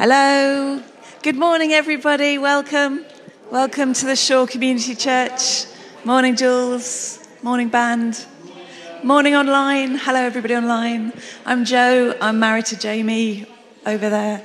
Hello. Good morning, everybody. Welcome. Welcome to the Shore Community Church. Morning, Jules. Morning, band. Morning, online. Hello, everybody online. I'm Jo. I'm married to Jamie over there.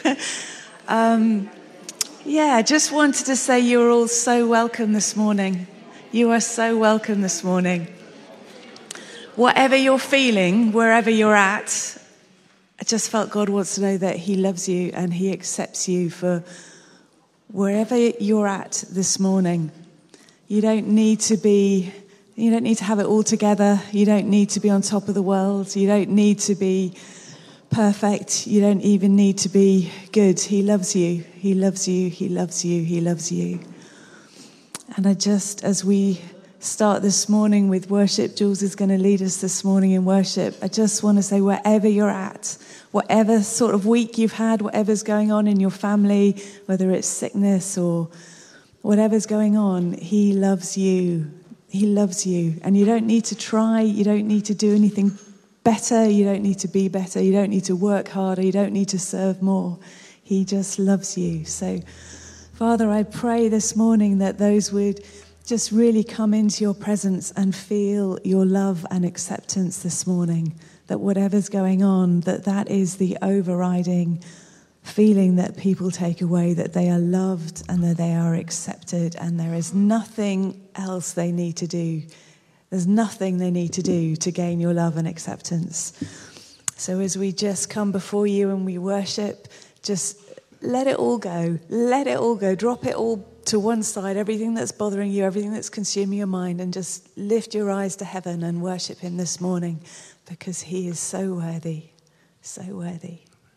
Just wanted to say you're all so welcome this morning. You are so welcome this morning. Whatever you're feeling, wherever you're at, I just felt God wants to know that he loves you and he accepts you for wherever you're at this morning. You don't need to have it all together. You don't need to be on top of the world. You don't need to be perfect. You don't even need to be good. He loves you. He loves you. He loves you. He loves you. And as we start this morning with worship, Jules is going to lead us this morning in worship. I just want to say, wherever you're at, whatever sort of week you've had, whatever's going on in your family, whether it's sickness or whatever's going on, he loves you. He loves you. And you don't need to try. You don't need to do anything better. You don't need to be better. You don't need to work harder. You don't need to serve more. He just loves you. So, Father, I pray this morning that those would just really come into your presence and feel your love and acceptance this morning. That whatever's going on, that is the overriding feeling that people take away, that they are loved and that they are accepted, and there is nothing else they need to do. There's nothing they need to do to gain your love and acceptance. So as we just come before you and we worship, just let it all go. Let it all go. Drop it all to one side, everything that's bothering you, everything that's consuming your mind, and just lift your eyes to heaven and worship him this morning, because he is so worthy, so worthy.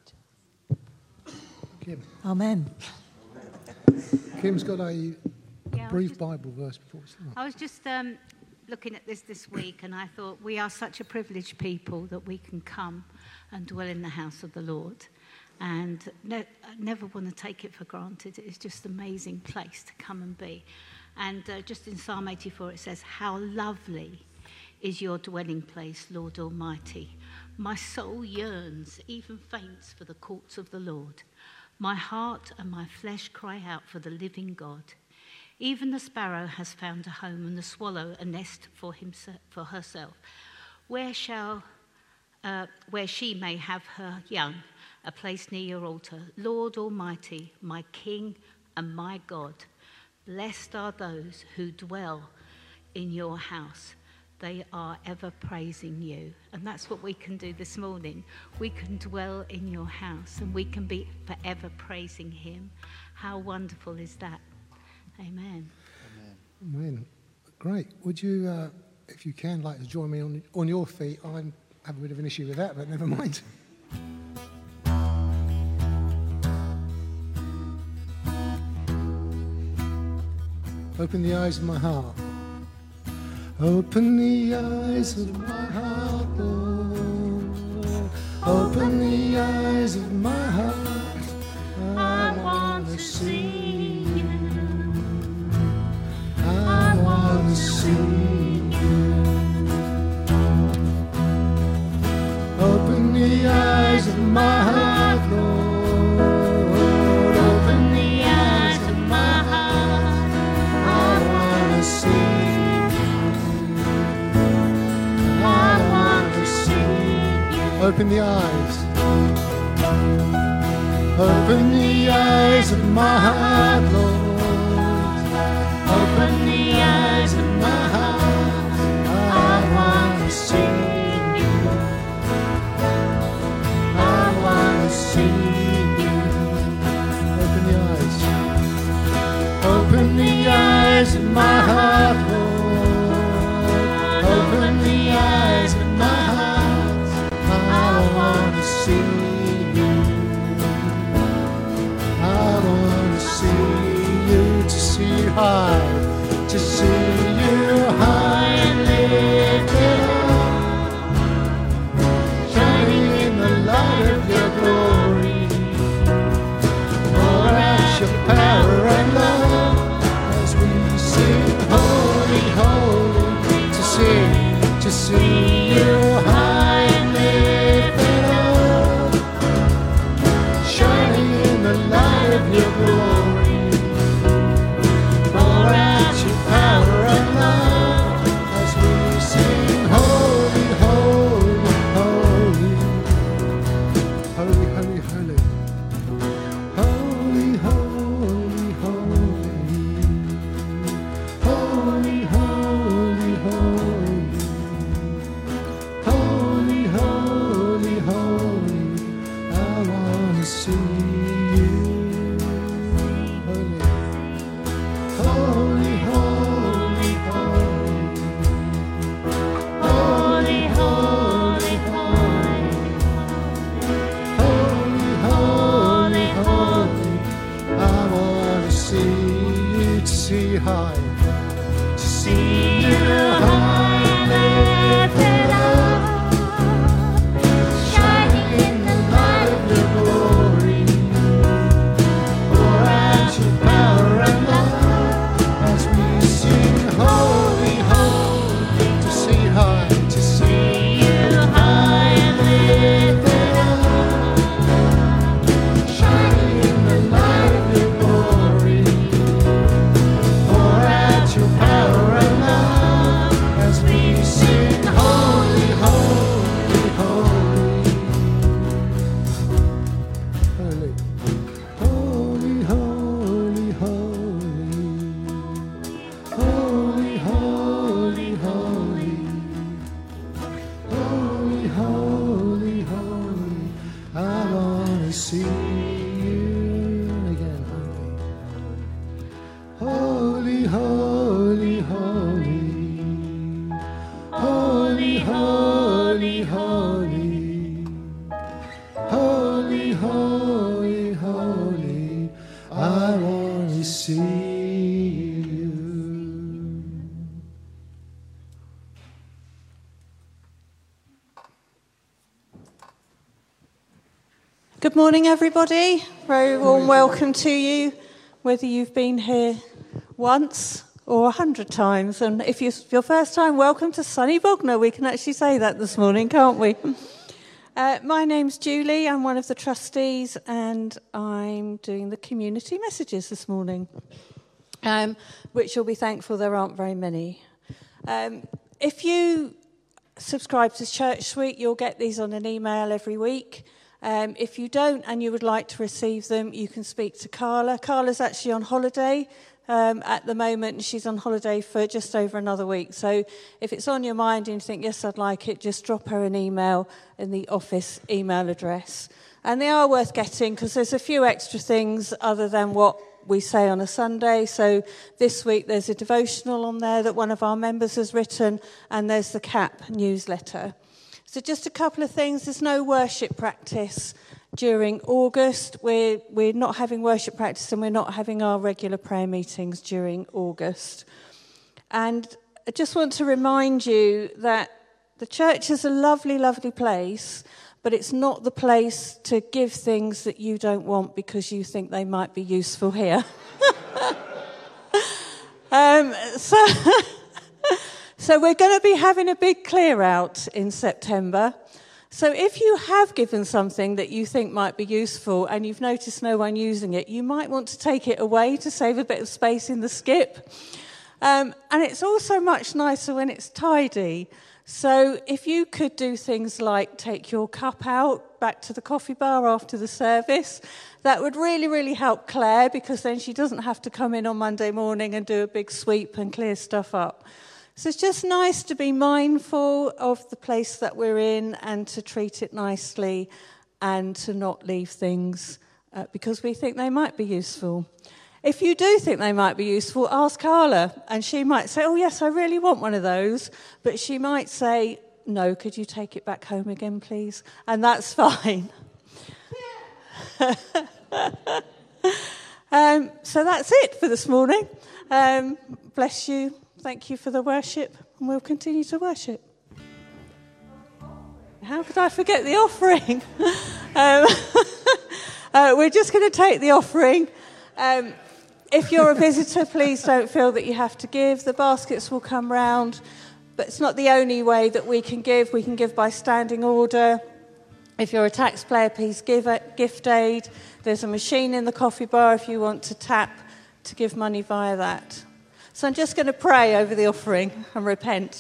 Kim. Amen. Kim's got a brief Bible verse before we start. I was just looking at this week, and I thought we are such a privileged people that we can come and dwell in the house of the Lord. And I never want to take it for granted. It's just an amazing place to come and be. And just in Psalm 84 it says, "How lovely is your dwelling place, Lord Almighty. My soul yearns, even faints, for the courts of the Lord. My heart and my flesh cry out for the living God. Even the sparrow has found a home, and the swallow a nest for herself, where she may have her young, a place near your altar. Lord Almighty, my King and my God, blessed are those who dwell in your house. They are ever praising you." And that's what we can do this morning. We can dwell in your house and we can be forever praising him. How wonderful is that? Amen. Amen. Great. Would you, if you can, like to join me on your feet? I have a bit of an issue with that, but never mind. Open the eyes of my heart. Open the eyes of my heart, Lord. Open the eyes of my heart. I want to see you. I want to see you. Open the eyes of my heart, Lord. Open the eyes of my heart. I want to see you. Open the eyes. Open the eyes of my heart, Lord. Open the eyes of my heart. I want to see you. I want to see you. Open the eyes. Open the eyes of my heart, Lord. Open the eyes of my heart. I want to see you. I want to see you high, to holy, holy, holy, holy, holy, I want to see you. Good morning, everybody. Very warm welcome to you, whether you've been here once or 100 times. And if it's your first time, welcome to sunny Bognor. We can actually say that this morning, can't we? My name's Julie. I'm one of the trustees, and I'm doing the community messages this morning, which you'll be thankful there aren't very many. If you subscribe to Church Suite, you'll get these on an email every week. If you don't and you would like to receive them, you can speak to Carla. Carla's actually on holiday at the moment, and she's on holiday for just over another week. So if it's on your mind and you think, yes, I'd like it, just drop her an email in the office email address. And they are worth getting because there's a few extra things other than what we say on a Sunday. So this week there's a devotional on there that one of our members has written, and there's the CAP newsletter. So just a couple of things. There's no worship practice during August. We're not having worship practice, and we're not having our regular prayer meetings during August. And I just want to remind you that the church is a lovely, lovely place, but it's not the place to give things that you don't want because you think they might be useful here. So we're going to be having a big clear out in September. So if you have given something that you think might be useful and you've noticed no one using it, you might want to take it away to save a bit of space in the skip. And it's also much nicer when it's tidy. So if you could do things like take your cup out back to the coffee bar after the service, that would really, really help Claire, because then she doesn't have to come in on Monday morning and do a big sweep and clear stuff up. So it's just nice to be mindful of the place that we're in and to treat it nicely and to not leave things because we think they might be useful. If you do think they might be useful, ask Carla, and she might say, oh yes, I really want one of those, but she might say, no, could you take it back home again, please? And that's fine. So that's it for this morning. Bless you. Thank you for the worship, and we'll continue to worship. How could I forget the offering? We're just going to take the offering. If you're a visitor, please don't feel that you have to give. The baskets will come round, but it's not the only way that we can give. We can give by standing order. If you're a taxpayer, please give at gift aid. There's a machine in the coffee bar if you want to tap to give money via that. So I'm just going to pray over the offering and repent.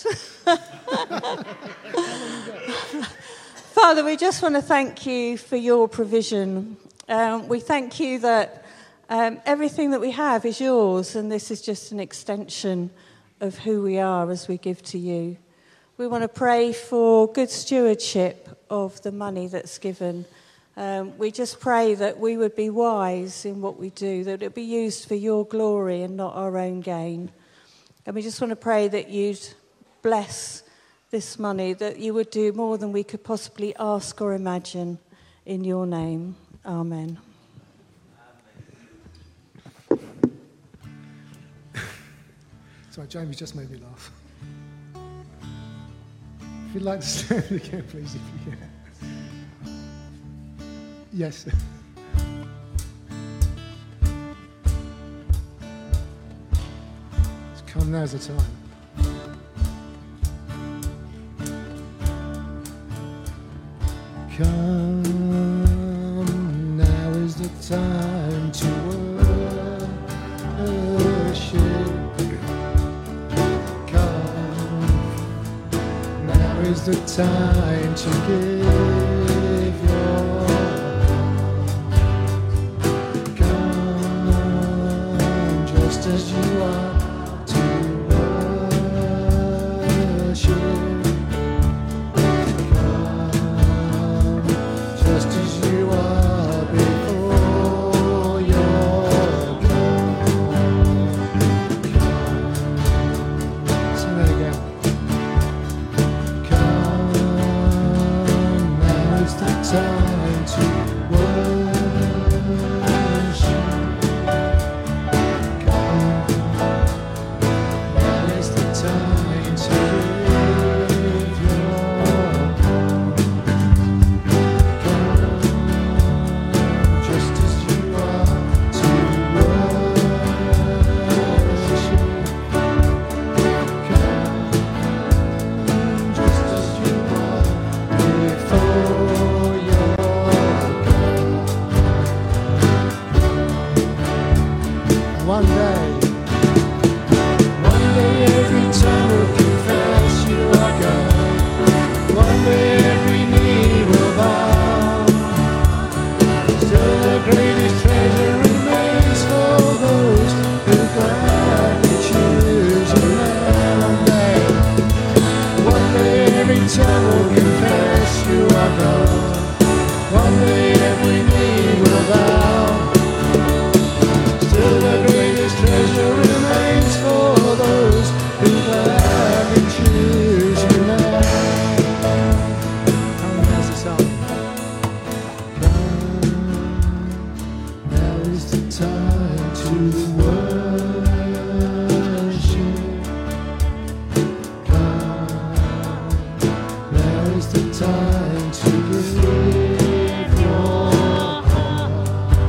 Father, we just want to thank you for your provision. We thank you that everything that we have is yours, and this is just an extension of who we are as we give to you. We want to pray for good stewardship of the money that's given. We just pray that we would be wise in what we do, that it would be used for your glory and not our own gain. And we just want to pray that you'd bless this money, that you would do more than we could possibly ask or imagine in your name. Amen. Sorry, Jamie just made me laugh. If you'd like to stand again, please, if you can. Yes. Come, now's the time. Come, now is the time to worship. Come, now is the time to give your as you are to worship. Come just as you are before your throne. Come, sing that again. Come time to worship. Come, now is the time to give your heart. Come, just as you are to worship. Come, just as you are before your God. One day every tongue will confess you are God. One day every knee will bow. Still the greatest treasure remains for those who gladly choose your name. One day every tongue will confess you are God. One day every knee will bow. Still the greatest treasure remains for those who gladly choose you now. Come, there's the song. Come, now is the time to worship. Come, now is the time to give your heart.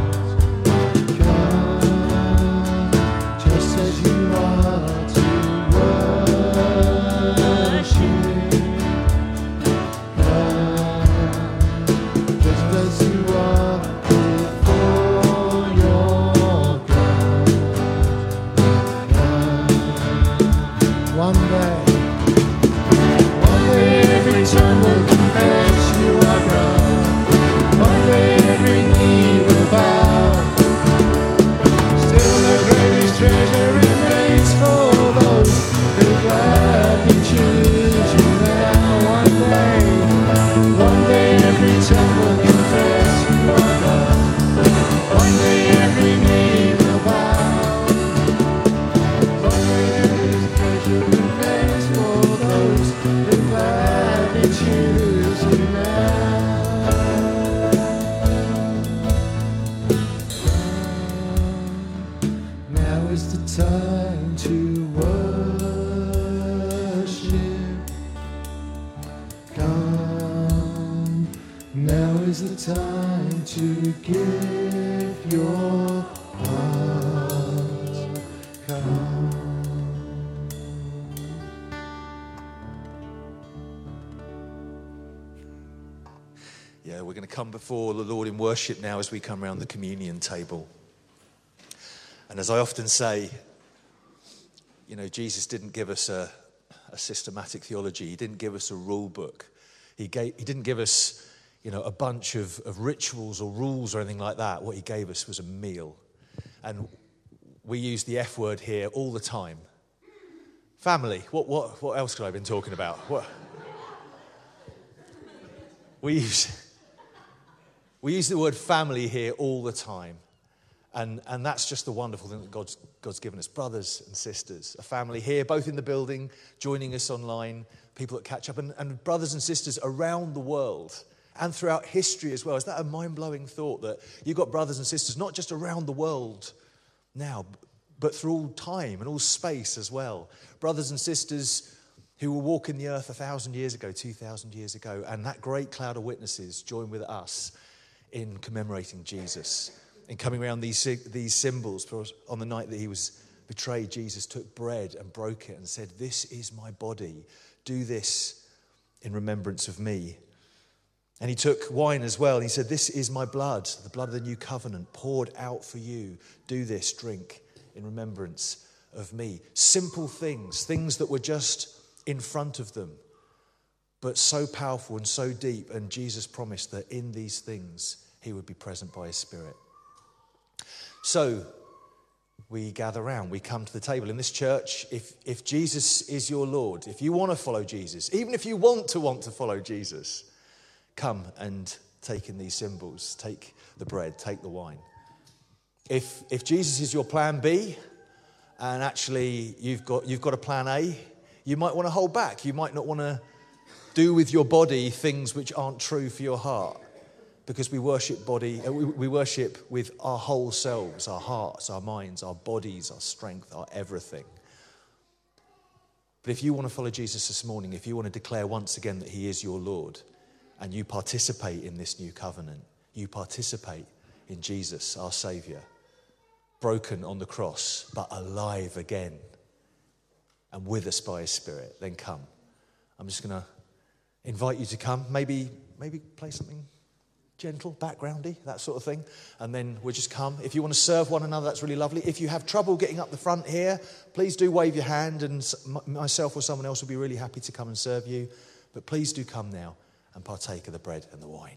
Come, just as you are to worship. Come, just as you are before your God. Come, one day every tongue will confess you are God. One day every knee will bow. Still the greatest treasure remains for those who gladly choose you now. One day every tongue will confess you are God. One day every knee will bow. One day every treasure remains for those who gladly choose you now. Now is the time to worship. Come, now is the time to give your heart. Come. Yeah, we're going to come before the Lord in worship now as we come around the communion table. And as I often say, you know, Jesus didn't give us a systematic theology. He didn't give us a rule book. He didn't give us, you know, a bunch of rituals or rules or anything like that. What he gave us was a meal. And we use the F word here all the time. Family. What else could I have been talking about? What? We use the word family here all the time. And that's just the wonderful thing that God's given us. Brothers and sisters, a family here, both in the building, joining us online, people that catch up, and brothers and sisters around the world and throughout history as well. Is that a mind-blowing thought that you've got brothers and sisters not just around the world now, but through all time and all space as well? Brothers and sisters who were walking the earth 1,000 years ago, 2,000 years ago, and that great cloud of witnesses join with us in commemorating Jesus. In coming around these symbols, on the night that he was betrayed, Jesus took bread and broke it and said, "This is my body. Do this in remembrance of me." And he took wine as well. And he said, "This is my blood, the blood of the new covenant, poured out for you. Do this, drink in remembrance of me." Simple things that were just in front of them, but so powerful and so deep. And Jesus promised that in these things he would be present by his Spirit. So we gather around, we come to the table. In this church, if Jesus is your Lord, if you want to follow Jesus, even if you want to follow Jesus, come and take in these symbols, take the bread, take the wine. If Jesus is your plan B, and actually you've got a plan A, you might want to hold back. You might not want to do with your body things which aren't true for your heart. because we worship we worship with our whole selves, our hearts, our minds, our bodies, our strength, our everything. But if you want to follow Jesus this morning, if you want to declare once again that he is your Lord, and you participate in this new covenant, you participate in Jesus, our Saviour, broken on the cross, but alive again, and with us by his Spirit, then come. I'm just going to invite you to come, maybe play something gentle, backgroundy, that sort of thing, and then we'll just come. If you want to serve one another, that's really lovely. If you have trouble getting up the front here, please do wave your hand, and myself or someone else will be really happy to come and serve you. But please do come now and partake of the bread and the wine.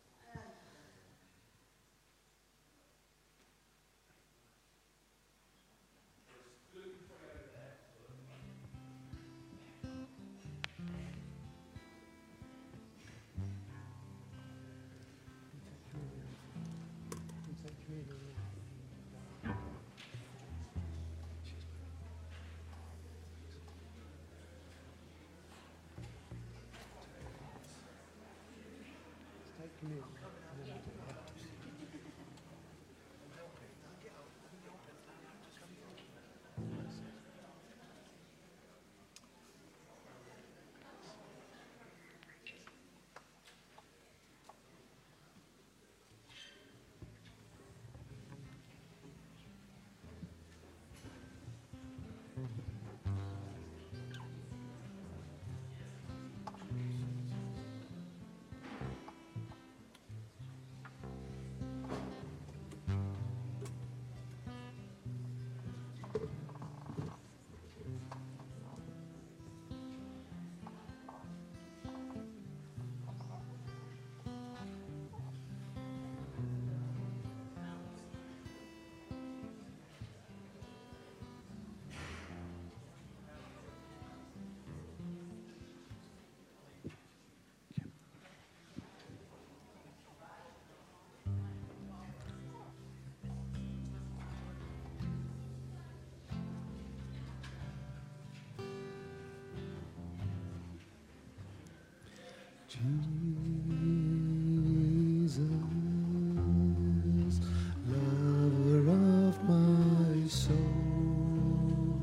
Jesus, lover of my soul,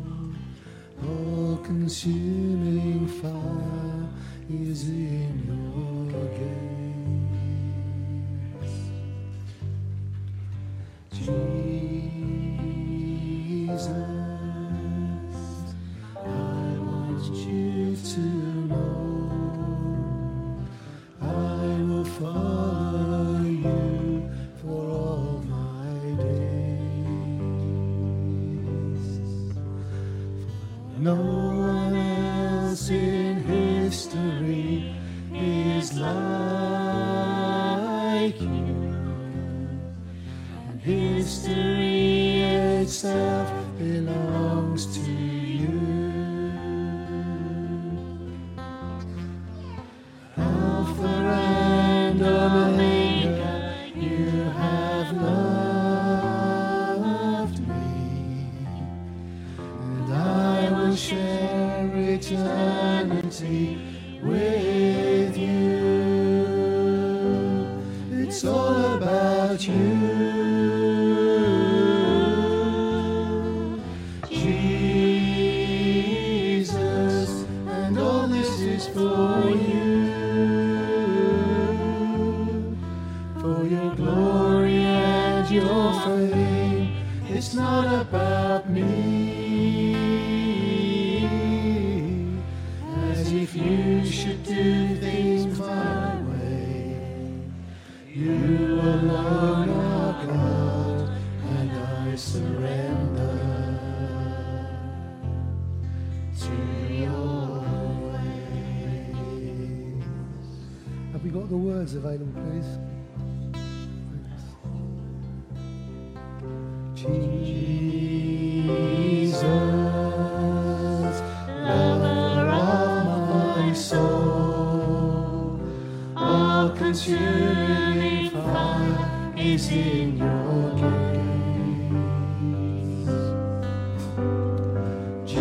all-consuming fire is in your gaze. Jesus, I want you to know follow you for all my days. For no one else in history is like you, and history itself belongs to you. Omega, you have loved me, and I will share eternity with you. It's all about you, Jesus, and all this is for you. Your glory and your fame, it's not about me, as if you should do things my way. You alone are God, and I surrender to your ways. Have we got the words available, please? Jesus, lover of my soul, all-consuming fire is in your gaze.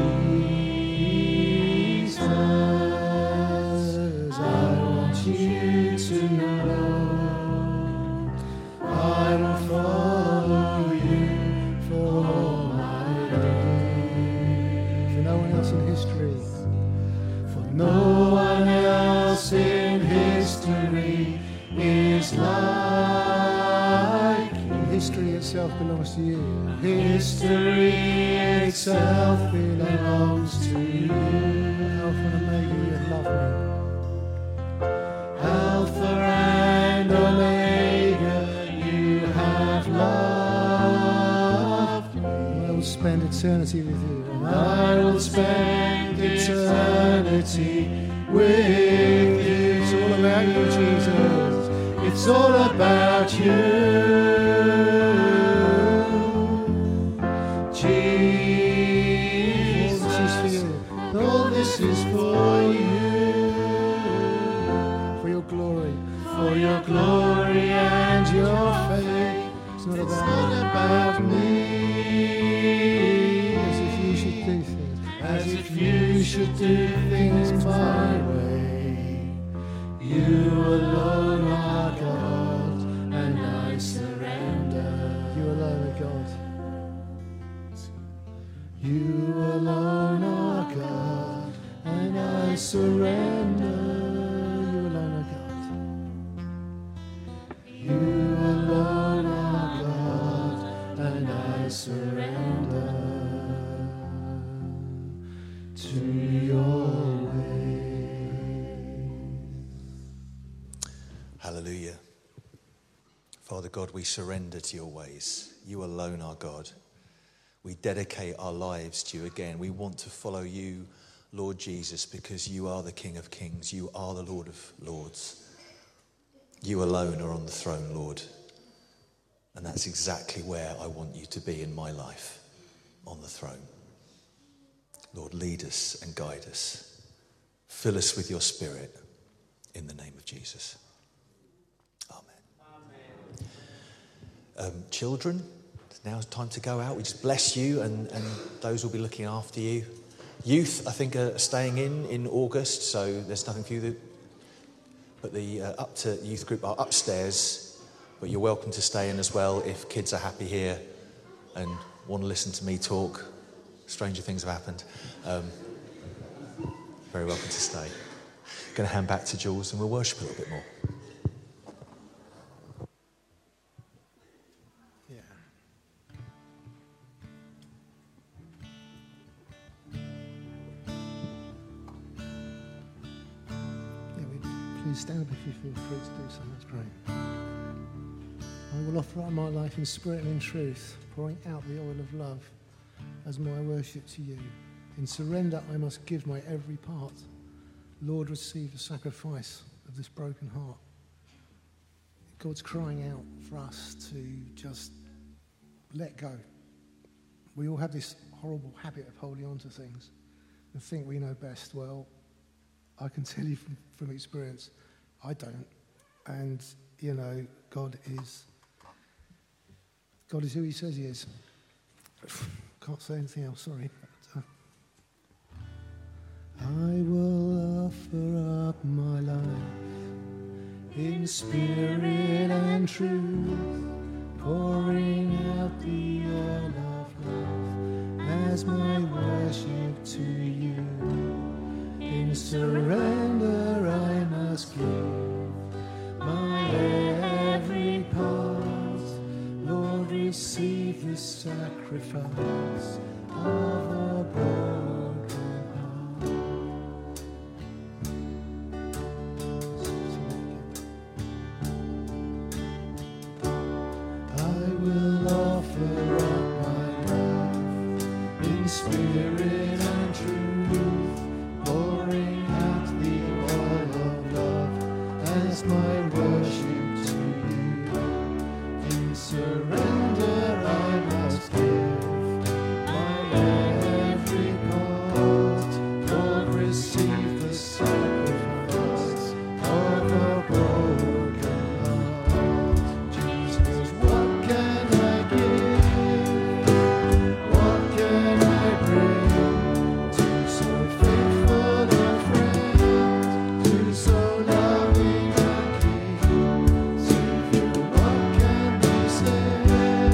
Jesus, I want you to know history. For no one else in history is like you. History itself belongs to you. History itself belongs to you. Alpha and Omega, you have loved me. Alpha and Omega, you have loved me. I will spend eternity with you. And I will spend eternity with you. It's all about you, Jesus. It's all about you. Jesus, all this is for you. For your glory. For your glory and your faith. It's not about me. As if you should do things. As if you should do things my way. You alone are God, and I surrender. You alone are God. You alone are God, and I surrender. You alone are God. You alone are God, and I surrender to your way. Hallelujah. Father God, we surrender to your ways. You alone are God. We dedicate our lives to you again. We want to follow you, Lord Jesus, because you are the King of Kings. You are the Lord of Lords. You alone are on the throne, Lord. And that's exactly where I want you to be in my life, on the throne. Lord, lead us and guide us. Fill us with your Spirit in the name of Jesus. Children, now it's time to go out. We just bless you and those will be looking after you. Youth, I think, are staying in August, so there's nothing for you. But the up to youth group are upstairs, but you're welcome to stay in as well if kids are happy here and want to listen to me talk. Stranger things have happened. Very welcome to stay. Going to hand back to Jules and we'll worship a little bit more. Please stand up if you feel free to do so. That's great. I will offer up my life in spirit and in truth, pouring out the oil of love as my worship to you. In surrender, I must give my every part. Lord, receive the sacrifice of this broken heart. God's crying out for us to just let go. We all have this horrible habit of holding on to things and think we know best. Well, I can tell you from experience, I don't. And, you know, God is who he says he is. Can't say anything else, sorry. I will offer up my life in spirit and truth, pouring out the oil of love as my worship to you. In surrender I must give my every part. Lord, receive this sacrifice of a broken heart. I will offer up my love in spirit and truth, pouring out the oil of love as my worship to you. In surrender I must give my every part. Lord, receive the sacrifice of a broken heart. Jesus, what can I give? What can I bring to so faithful a friend, to so loving a King? Savior, what can be said?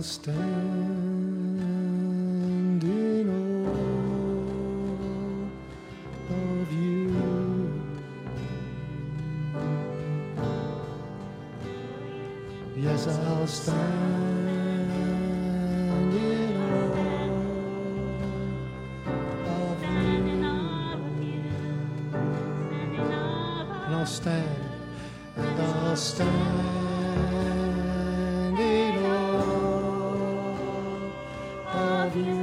stand in awe of you. Yes, I'll stand in awe of you. And I'll stand, and I'll stand in awe of you.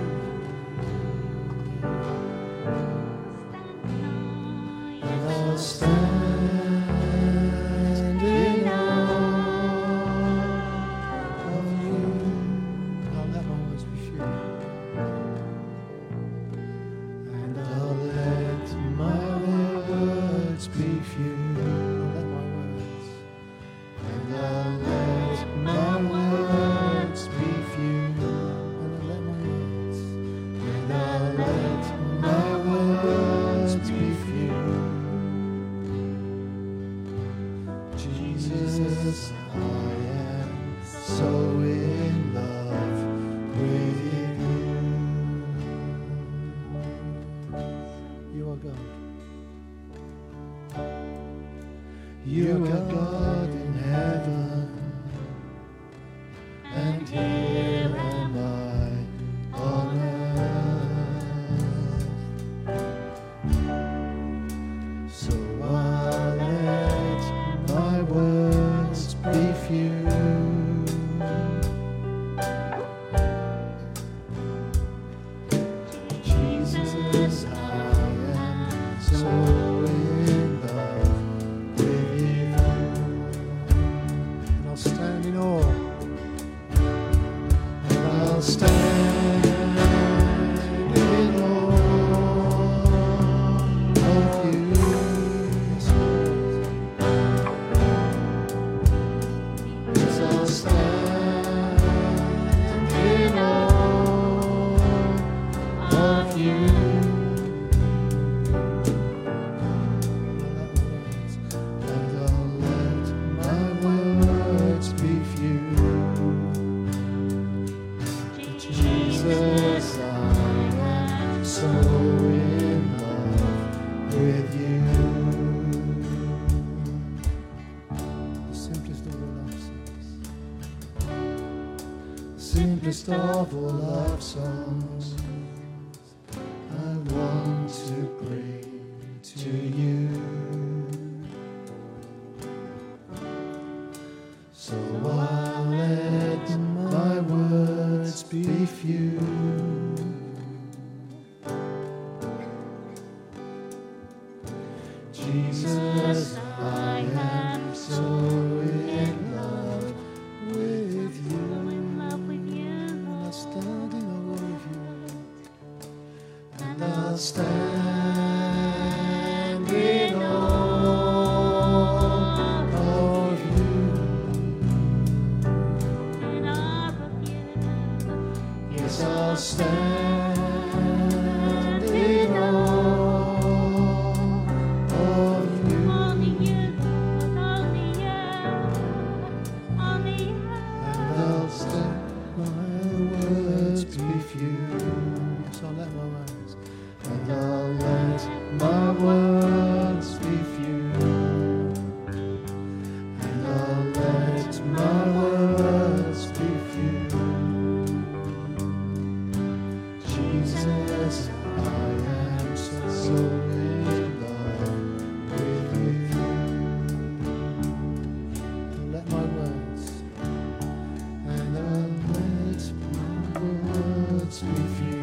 And I'll stand in awe of you. I'll let my words be few. And I'll let my words be few. And I'll let my words be few. And I'll let my words be few. Jesus, I am so in love with you. You are God. You are God in heaven, and here am I on earth. So I'll let my words be few. Jesus, I am so in love with you. And I'll stand in awe. And I'll stand in awe of you. Yes, I'll stand in awe of you. And I'll let my words be few. Jesus, I am so in love with you. The simplest of all love songs. Simplest of all love songs. I want to bring to you. So I'll let my words be few. Jesus, I am so in love with you. I'll stand in awe of you. And I'll stand in awe of you. Yes, I'll stand in awe of you. And I'll stand, my words be few. So I'll let my words. And I'll let my words be few. And I'll let my words be few. Jesus, I am so in love with you. And let my words, and I'll let my words be few.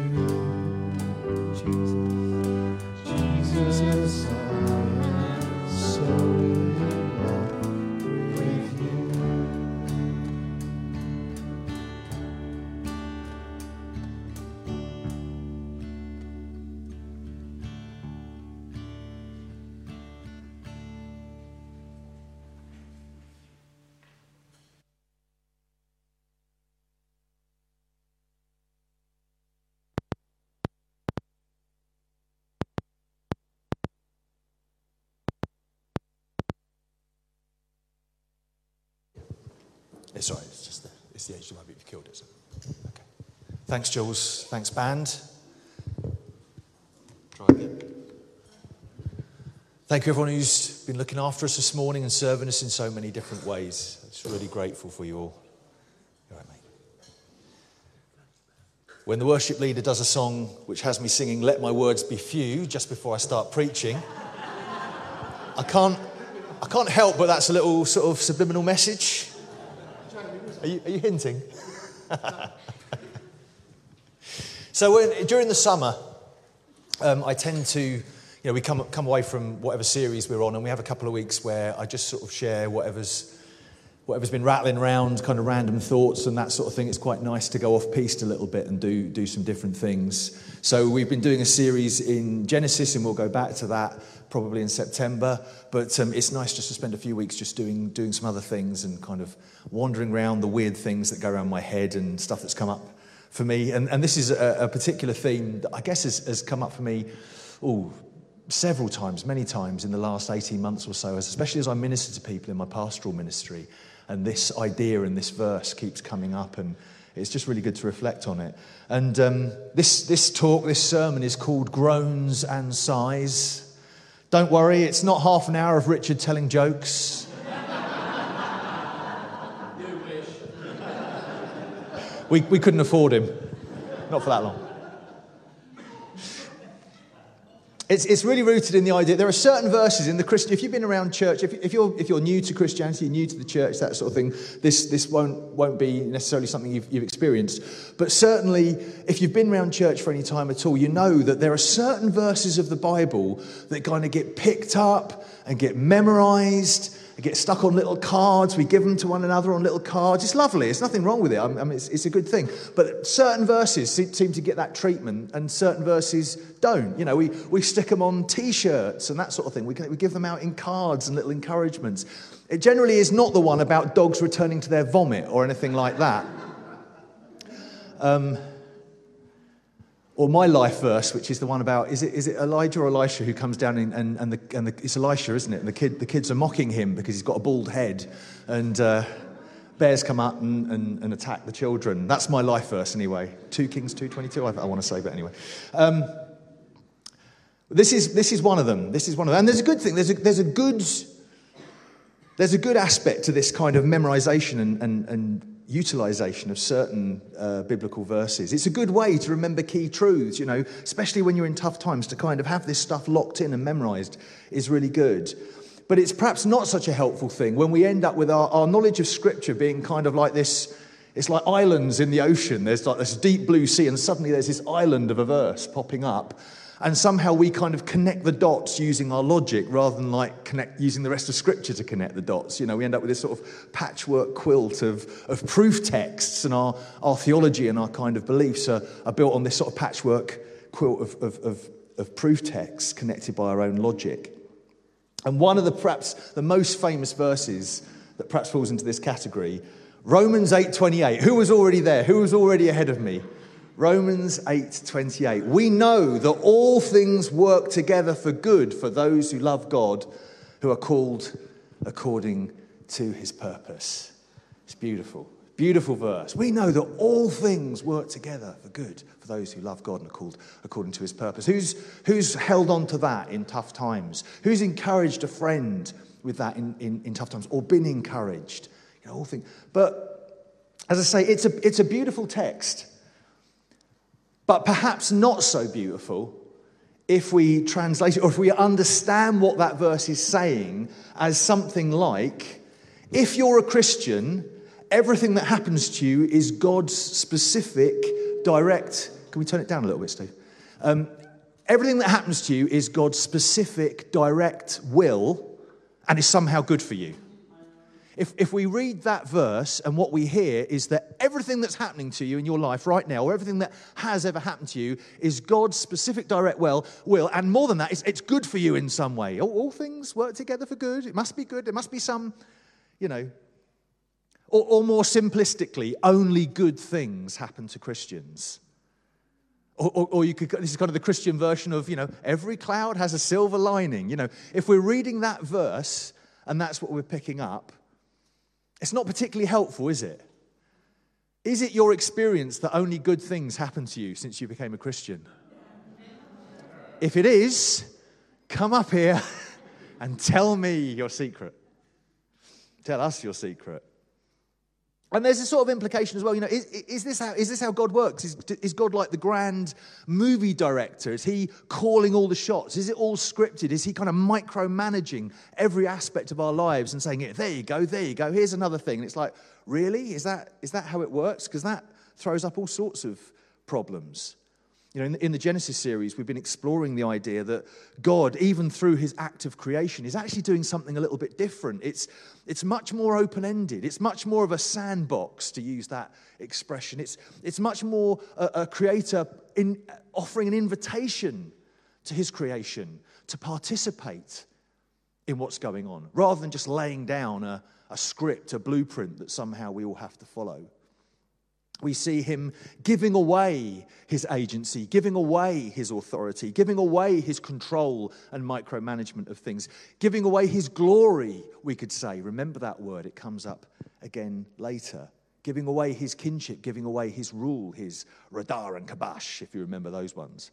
Jesus, I am so in love with you. Sorry, it's just the It's the HDMI, but you've killed it. So. Okay. Thanks, Jules. Thanks, band. Try again. Thank you, everyone who's been looking after us this morning and serving us in so many different ways. It's really grateful for you all. All right, mate. When the worship leader does a song which has me singing "Let My Words Be Few" just before I start preaching, I can't help but that's a little sort of subliminal message. Are you hinting? So during the summer, I tend to, we come away from whatever series we're on, and we have a couple of weeks where I just sort of share whatever's been rattling around, kind of random thoughts and that sort of thing. It's quite nice to go off-piste a little bit and do some different things. So we've been doing a series in Genesis, and we'll go back to that probably in September. But it's nice just to spend a few weeks just doing some other things and kind of wandering around the weird things that go around my head and stuff that's come up for me. And this is a particular theme that I guess has come up for me several times, many times in the last 18 months or so, especially as I minister to people in my pastoral ministry. And this idea and this verse keeps coming up, and it's just really good to reflect on it. And this sermon is called Groans and Sighs. Don't worry, it's not half an hour of Richard telling jokes. You wish. We couldn't afford him. Not for that long. It's really rooted in the idea. There are certain verses in the Christian. If you've been around church, if you're new to Christianity, new to the church, that sort of thing, this won't be necessarily something you've experienced. But certainly, if you've been around church for any time at all, you know that there are certain verses of the Bible that kind of get picked up and get memorized. They get stuck on little cards. We give them to one another on little cards. It's lovely. There's nothing wrong with it. I mean, it's a good thing. But certain verses seem to get that treatment, and certain verses don't. We stick them on T-shirts and that sort of thing. We give them out in cards and little encouragements. It generally is not the one about dogs returning to their vomit or anything like that. Or my life verse, which is the one about, is it Elijah or Elisha who comes down and it's Elisha, isn't it? And the kids are mocking him because he's got a bald head, and bears come up and attack the children. That's my life verse anyway. 2 Kings 2:22, I want to say, but anyway. This is one of them. This is one of them. And there's a good thing. There's a good aspect to this kind of memorization and utilization of certain biblical verses. It's a good way to remember key truths, especially when you're in tough times. To kind of have this stuff locked in and memorized is really good. But it's perhaps not such a helpful thing when we end up with our knowledge of Scripture being kind of like this. It's like islands in the ocean. There's like this deep blue sea, and suddenly there's this island of a verse popping up. And somehow we kind of connect the dots using our logic rather than using the rest of Scripture to connect the dots. We end up with this sort of patchwork quilt of proof texts, and our theology and our kind of beliefs are built on this sort of patchwork quilt of proof texts connected by our own logic. And one of perhaps the most famous verses that perhaps falls into this category, Romans 8:28. Who was already there? Who was already ahead of me? Romans 8:28. We know that all things work together for good for those who love God, who are called according to his purpose. It's beautiful. Beautiful verse. We know that all things work together for good for those who love God and are called according to his purpose. Who's held on to that in tough times? Who's encouraged a friend with that in tough times, or been encouraged? All things. But as I say, it's a beautiful text. But perhaps not so beautiful if we translate it, or if we understand what that verse is saying as something like, if you're a Christian, everything that happens to you is God's specific, direct... Can we turn it down a little bit, Steve? Everything that happens to you is God's specific, direct will, and is somehow good for you. If we read that verse and what we hear is that everything that's happening to you in your life right now, or everything that has ever happened to you, is God's specific direct will, and more than that, it's good for you in some way. All things work together for good. It must be good. There must be some, or more simplistically, only good things happen to Christians. Or you could, this is kind of the Christian version of, every cloud has a silver lining. If we're reading that verse and that's what we're picking up, it's not particularly helpful, is it? Is it your experience that only good things happen to you since you became a Christian? If it is, come up here and tell me your secret. Tell us your secret. And there's a sort of implication as well, is this how God works? Is God like the grand movie director? Is he calling all the shots? Is it all scripted? Is he kind of micromanaging every aspect of our lives and saying, there you go, here's another thing. And it's like, really? Is that how it works? Because that throws up all sorts of problems. In the Genesis series, we've been exploring the idea that God, even through his act of creation, is actually doing something a little bit different. It's much more open-ended. It's much more of a sandbox, to use that expression. It's much more a creator offering an invitation to his creation to participate in what's going on, rather than just laying down a script, a blueprint that somehow we all have to follow. We see him giving away his agency, giving away his authority, giving away his control and micromanagement of things, giving away his glory, we could say. Remember that word, it comes up again later. Giving away his kinship, giving away his rule, his radar and kabash, if you remember those ones.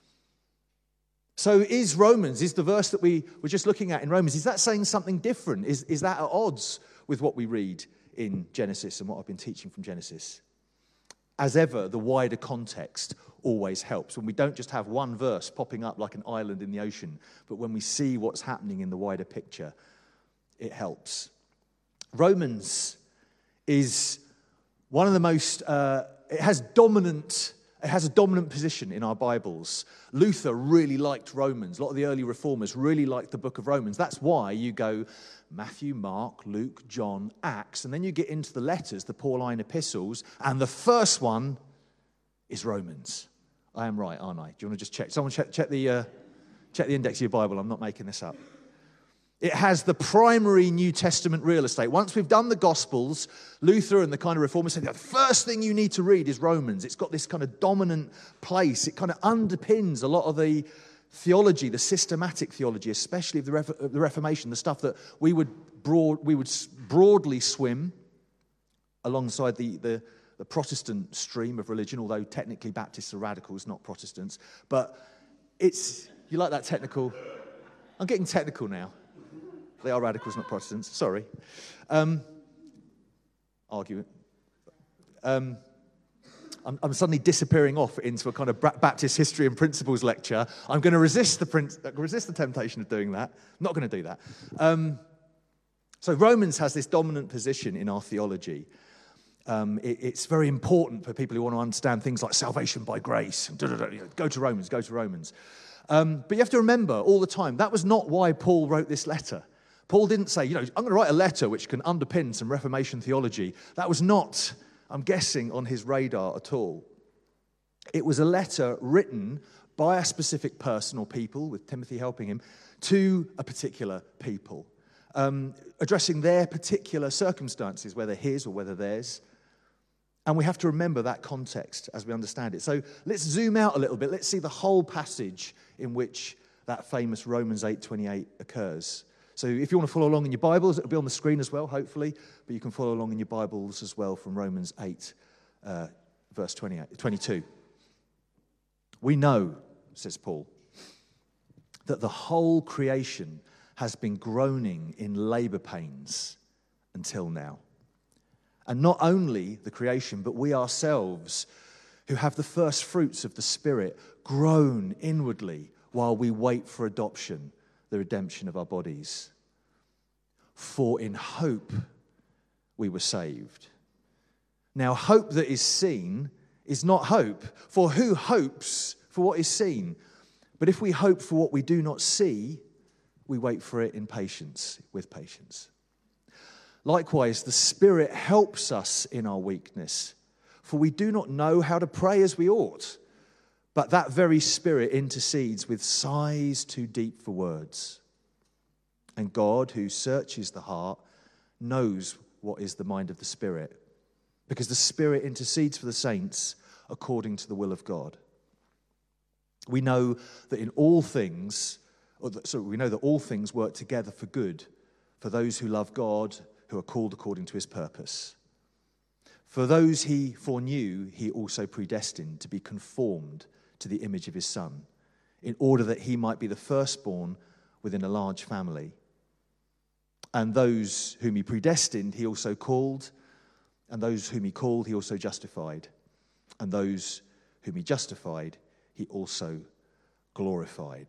So is the verse that we were just looking at in Romans, is that saying something different? Is that at odds with what we read in Genesis and what I've been teaching from Genesis? As ever, the wider context always helps. When we don't just have one verse popping up like an island in the ocean, but when we see what's happening in the wider picture, it helps. Romans is one of the most, it has a dominant position in our Bibles. Luther really liked Romans. A lot of the early reformers really liked the book of Romans. That's why you go Matthew, Mark, Luke, John, Acts, and then you get into the letters, the Pauline epistles, and the first one is Romans. I am right, aren't I? Do you want to just check? Someone check the index of your Bible. I'm not making this up. It has the primary New Testament real estate. Once we've done the Gospels, Luther and the kind of reformers said, the first thing you need to read is Romans. It's got this kind of dominant place. It kind of underpins a lot of the theology, the systematic theology, especially of the Reformation, the stuff that we would broadly swim alongside the Protestant stream of religion, although technically Baptists are radicals, not Protestants. But you like that technical? I'm getting technical now. They are radicals, not Protestants. Sorry. Argument. I'm suddenly disappearing off into a kind of Baptist history and principles lecture. I'm going to resist the temptation of doing that. I'm not going to do that. So Romans has this dominant position in our theology. It's very important for people who want to understand things like salvation by grace. Go to Romans. But you have to remember all the time, that was not why Paul wrote this letter. Paul didn't say, I'm going to write a letter which can underpin some Reformation theology. That was not, I'm guessing, on his radar at all. It was a letter written by a specific person or people, with Timothy helping him, to a particular people, addressing their particular circumstances, whether his or whether theirs. And we have to remember that context as we understand it. So let's zoom out a little bit. Let's see the whole passage in which that famous Romans 8:28 occurs. So if you want to follow along in your Bibles, it'll be on the screen as well, hopefully. But you can follow along in your Bibles as well from Romans 8, verse 22. We know, says Paul, that the whole creation has been groaning in labor pains until now. And not only the creation, but we ourselves, who have the first fruits of the Spirit, groan inwardly while we wait for adoption, the redemption of our bodies. For in hope we were saved. Now, hope that is seen is not hope. For who hopes for what is seen? But if we hope for what we do not see, we wait for it in patience, with patience. Likewise, the Spirit helps us in our weakness, for we do not know how to pray as we ought. But that very Spirit intercedes with sighs too deep for words. And God, who searches the heart, knows what is the mind of the Spirit, because the Spirit intercedes for the saints according to the will of God. We know that all things work together for good for those who love God, who are called according to his purpose. For those he foreknew, he also predestined to be conformed to the image of his Son, in order that he might be the firstborn within a large family. And those whom he predestined, he also called. And those whom he called, he also justified. And those whom he justified, he also glorified.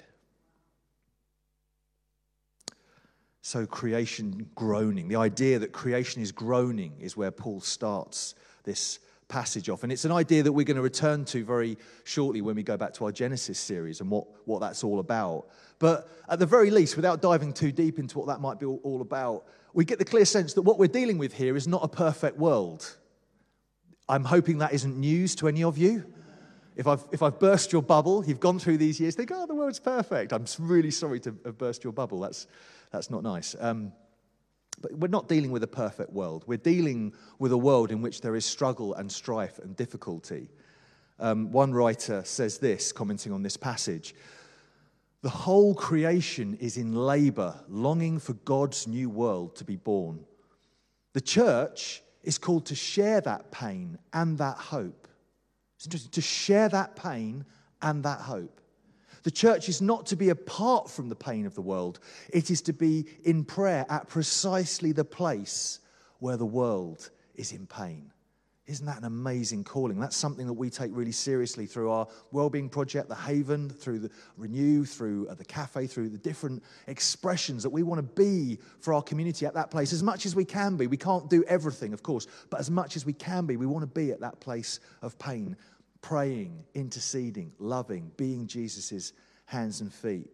So creation groaning. The idea that creation is groaning is where Paul starts this passage off. And it's an idea that we're going to return to very shortly when we go back to our Genesis series and what that's all about. But at the very least, without diving too deep into what that might be all about, we get the clear sense that what we're dealing with here is not a perfect world. I'm hoping that isn't news to any of you. If I've burst your bubble, you've gone through these years, think, oh, the world's perfect. I'm really sorry to have burst your bubble. That's not nice. But we're not dealing with a perfect world. We're dealing with a world in which there is struggle and strife and difficulty. One writer says this, commenting on this passage: the whole creation is in labor, longing for God's new world to be born. The church is called to share that pain and that hope. It's interesting, to share that pain and that hope. The church is not to be apart from the pain of the world. It is to be in prayer at precisely the place where the world is in pain. Isn't that an amazing calling? That's something that we take really seriously through our Wellbeing Project, the Haven, through the Renew, through the Cafe, through the different expressions that we want to be for our community at that place. As much as we can be. We can't do everything, of course, but as much as we can be, we want to be at that place of pain, praying, interceding, loving, being Jesus' hands and feet.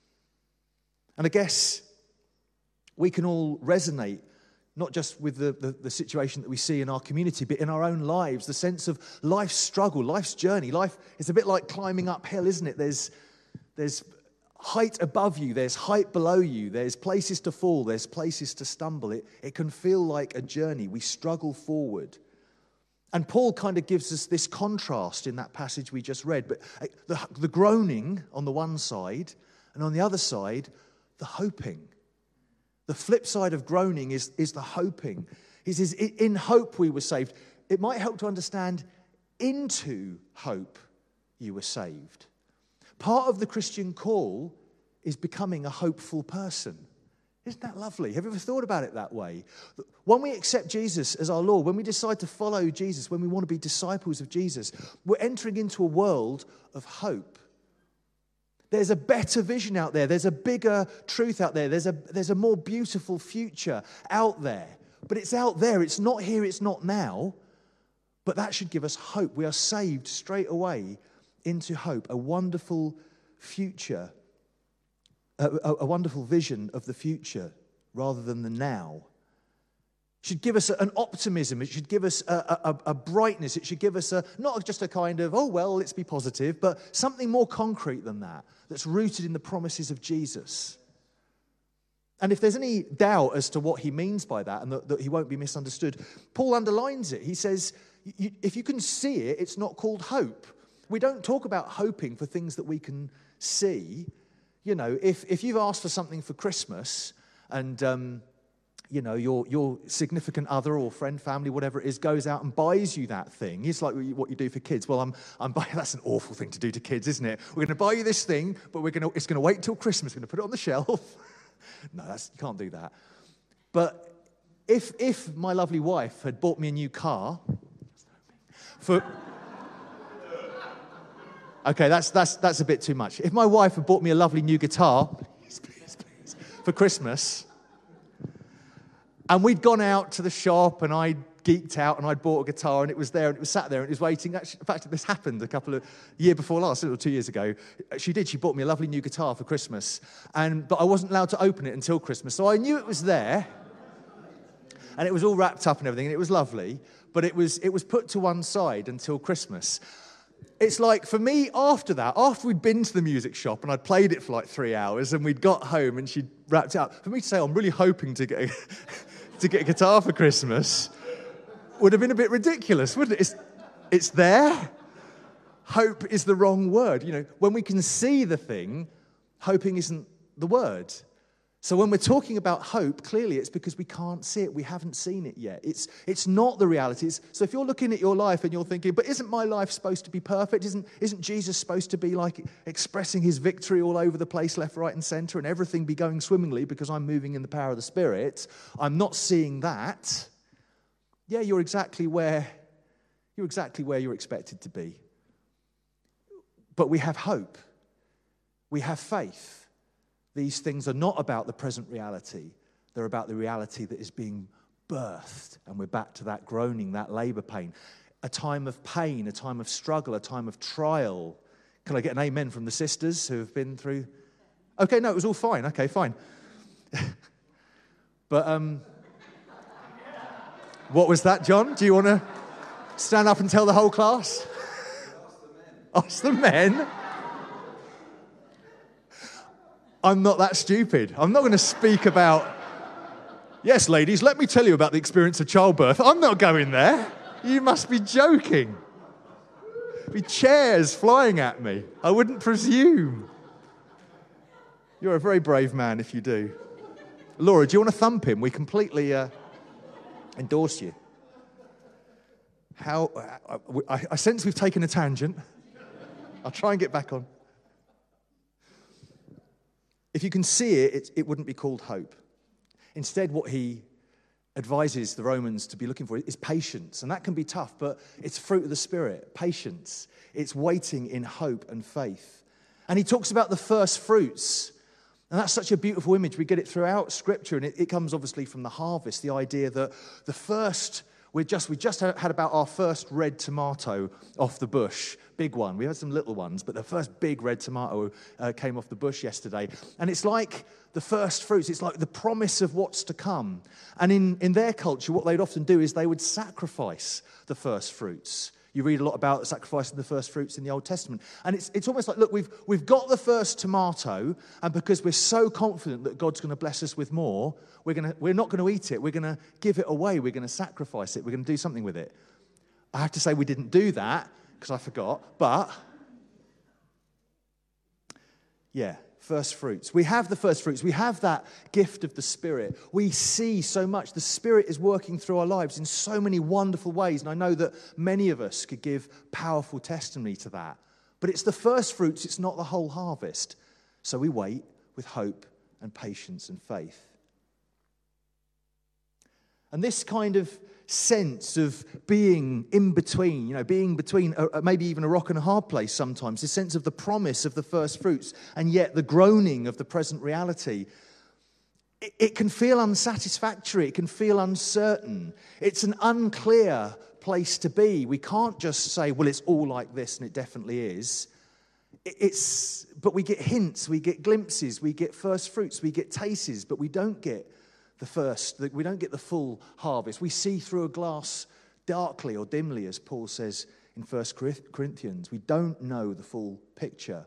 And I guess we can all resonate not just with the situation that we see in our community, but in our own lives, the sense of life's struggle, life's journey. Life is a bit like climbing uphill, isn't it? There's height above you, there's height below you, there's places to fall, there's places to stumble. It can feel like a journey. We struggle forward. And Paul kind of gives us this contrast in that passage we just read. But the groaning on the one side, and on the other side, the hoping. The flip side of groaning is the hoping. He says, in hope we were saved. It might help to understand, into hope you were saved. Part of the Christian call is becoming a hopeful person. Isn't that lovely? Have you ever thought about it that way? When we accept Jesus as our Lord, when we decide to follow Jesus, when we want to be disciples of Jesus, we're entering into a world of hope. There's a better vision out there. There's a bigger truth out there. There's a more beautiful future out there. But it's out there. It's not here. It's not now. But that should give us hope. We are saved straight away into hope. A wonderful future. A wonderful vision of the future rather than the now. It should give us an optimism. It should give us a brightness. It should give us not just a kind of, oh, well, let's be positive, but something more concrete than that, that's rooted in the promises of Jesus. And if there's any doubt as to what he means by that and that he won't be misunderstood, Paul underlines it. He says, if you can see it, it's not called hope. We don't talk about hoping for things that we can see. You know, if you've asked for something for Christmas and you know, your significant other or friend, family, whatever it is, goes out and buys you that thing. It's like what you do for kids. Well, I'm buying. That's an awful thing to do to kids, isn't it? We're going to buy you this thing, but it's going to wait until Christmas. We're going to put it on the shelf. No, you can't do that. But if my lovely wife had bought me a new car for... Okay, that's a bit too much. If my wife had bought me a lovely new guitar, please, for Christmas... And we'd gone out to the shop and I'd geeked out and I'd bought a guitar and it was there and it was sat there and it was waiting. Actually, in fact, this happened a year before last, or 2 years ago. She bought me a lovely new guitar for Christmas. But I wasn't allowed to open it until Christmas. So I knew it was there and it was all wrapped up and everything and it was lovely. But it was put to one side until Christmas. It's like, for me, after we'd been to the music shop and I'd played it for like 3 hours and we'd got home and she'd wrapped it up, for me to say, I'm really hoping to get a guitar for Christmas would have been a bit ridiculous, wouldn't it? It's there. Hope is the wrong word. You know, when we can see the thing, hoping isn't the word. So when we're talking about hope, clearly it's because we can't see it. We haven't seen it yet. It's not the reality. So if you're looking at your life and you're thinking, but isn't my life supposed to be perfect? Isn't Jesus supposed to be like expressing his victory all over the place, left, right, and center, and everything be going swimmingly because I'm moving in the power of the Spirit? I'm not seeing that. Yeah, you're exactly where you're expected to be. But we have hope. We have faith. These things are not about the present reality. They're about the reality that is being birthed. And we're back to that groaning, that labor pain. A time of pain, a time of struggle, a time of trial. Can I get an amen from the sisters who have been through? Okay, no, it was all fine. Okay, fine. But what was that, John? Do you want to stand up and tell the whole class? Ask the men. I'm not that stupid. I'm not going to speak about, yes, ladies, let me tell you about the experience of childbirth. I'm not going there. You must be joking. Be chairs flying at me. I wouldn't presume. You're a very brave man if you do. Laura, do you want to thump him? We completely endorse you. I sense we've taken a tangent. I'll try and get back on. If you can see it, it wouldn't be called hope. Instead, what he advises the Romans to be looking for is patience. And that can be tough, but it's fruit of the Spirit, patience. It's waiting in hope and faith. And he talks about the first fruits. And that's such a beautiful image. We get it throughout Scripture, and it comes obviously from the harvest, the idea that the first... We just had about our first red tomato off the bush, big one. We had some little ones, but the first big red tomato came off the bush yesterday. And it's like the first fruits. It's like the promise of what's to come. And in their culture, what they'd often do is they would sacrifice the first fruits. You read a lot about sacrificing the first fruits in the Old Testament. And it's almost like, look, we've got the first tomato, and because we're so confident that God's going to bless us with more, we're not going to eat it. We're going to give it away. We're going to sacrifice it. We're going to do something with it. I have to say we didn't do that because I forgot. But, yeah, first fruits. We have the first fruits. We have that gift of the Spirit. We see so much. The Spirit is working through our lives in so many wonderful ways. And I know that many of us could give powerful testimony to that. But it's the first fruits. It's not the whole harvest. So we wait with hope and patience and faith. And this kind of sense of being in between, being between maybe even a rock and a hard place sometimes, this sense of the promise of the first fruits and yet the groaning of the present reality, it can feel unsatisfactory, it can feel uncertain. It's an unclear place to be. We can't just say, well, it's all like this, and it definitely is. But we get hints, we get glimpses, we get first fruits, we get tastes, but we don't get we don't get the full harvest. We see through a glass darkly or dimly, as Paul says in 1 Corinthians. We don't know the full picture.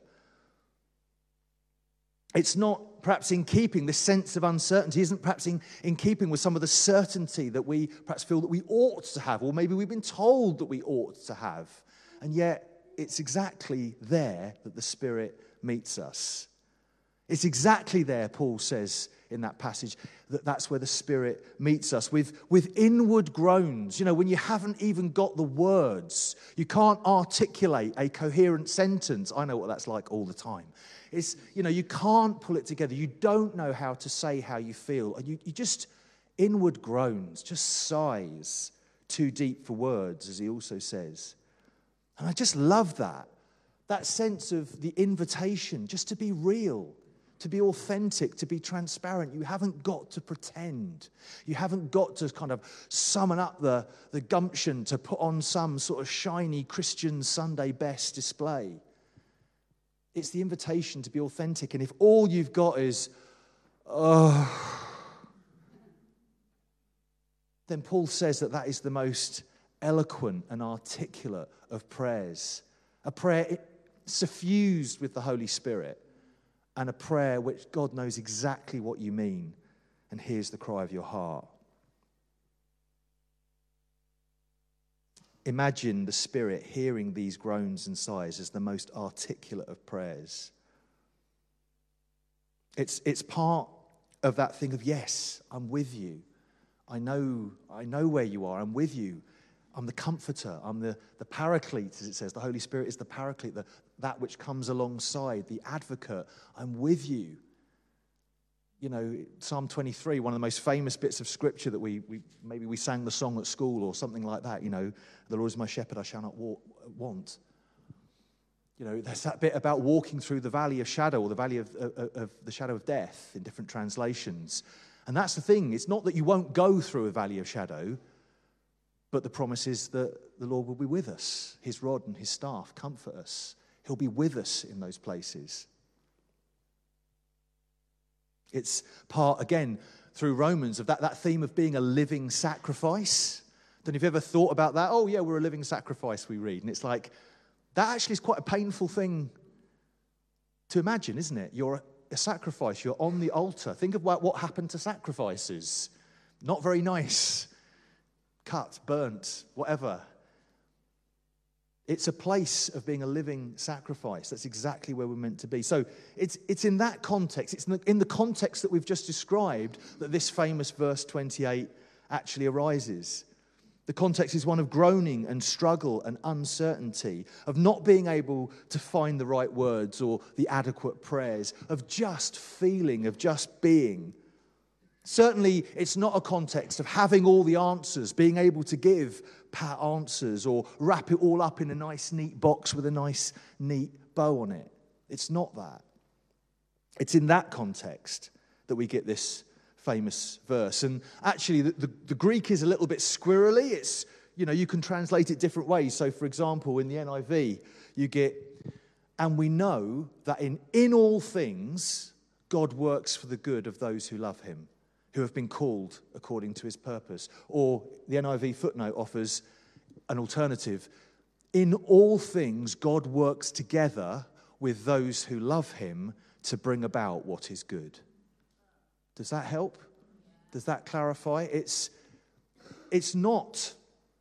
It's not perhaps in keeping, this sense of uncertainty isn't perhaps in keeping with some of the certainty that we perhaps feel that we ought to have, or maybe we've been told that we ought to have. And yet it's exactly there that the Spirit meets us. It's exactly there, Paul says in that passage, that's where the Spirit meets us with inward groans. When you haven't even got the words, you can't articulate a coherent sentence. I know what that's like all the time. It's, you can't pull it together. You don't know how to say how you feel. And you just, inward groans, just sighs, too deep for words, as he also says. And I just love that sense of the invitation just to be real, to be authentic, to be transparent. You haven't got to pretend. You haven't got to kind of summon up the gumption to put on some sort of shiny Christian Sunday best display. It's the invitation to be authentic. And if all you've got is, then Paul says that is the most eloquent and articulate of prayers. A prayer suffused with the Holy Spirit. And a prayer which God knows exactly what you mean and hears the cry of your heart. Imagine the Spirit hearing these groans and sighs as the most articulate of prayers. It's part of that thing of, yes, I'm with you. I know where you are. I'm with you. I'm the comforter. I'm the paraclete, as it says. The Holy Spirit is the paraclete, that which comes alongside, the advocate. I'm with you. You know, Psalm 23, one of the most famous bits of scripture that maybe we sang the song at school or something like that, you know, the Lord is my shepherd, I shall not want. You know, there's that bit about walking through the valley of shadow, or the valley of the shadow of death in different translations. And that's the thing. It's not that you won't go through a valley of shadow, but the promise is that the Lord will be with us. His rod and his staff comfort us. He'll be with us in those places. It's part, again, through Romans, of that theme of being a living sacrifice. Don't know if you've ever thought about that. Oh, yeah, we're a living sacrifice, we read. And it's like, that actually is quite a painful thing to imagine, isn't it? You're a sacrifice. You're on the altar. Think about what happened to sacrifices. Not very nice. Cut, burnt, whatever. It's a place of being a living sacrifice. That's exactly where we're meant to be. So it's in that context, it's in the context that we've just described, that this famous verse 28 actually arises. The context is one of groaning and struggle and uncertainty, of not being able to find the right words or the adequate prayers, of just feeling, of just being. Certainly, it's not a context of having all the answers, being able to give pat answers or wrap it all up in a nice, neat box with a nice, neat bow on it. It's not that. It's in that context that we get this famous verse. And actually, the Greek is a little bit squirrely. It's, you know, you can translate it different ways. So, for example, in the NIV, you get, and we know that in all things, God works for the good of those who love him, who have been called according to his purpose. Or the NIV footnote offers an alternative. In all things, God works together with those who love him to bring about what is good. Does that help? Does that clarify? It's not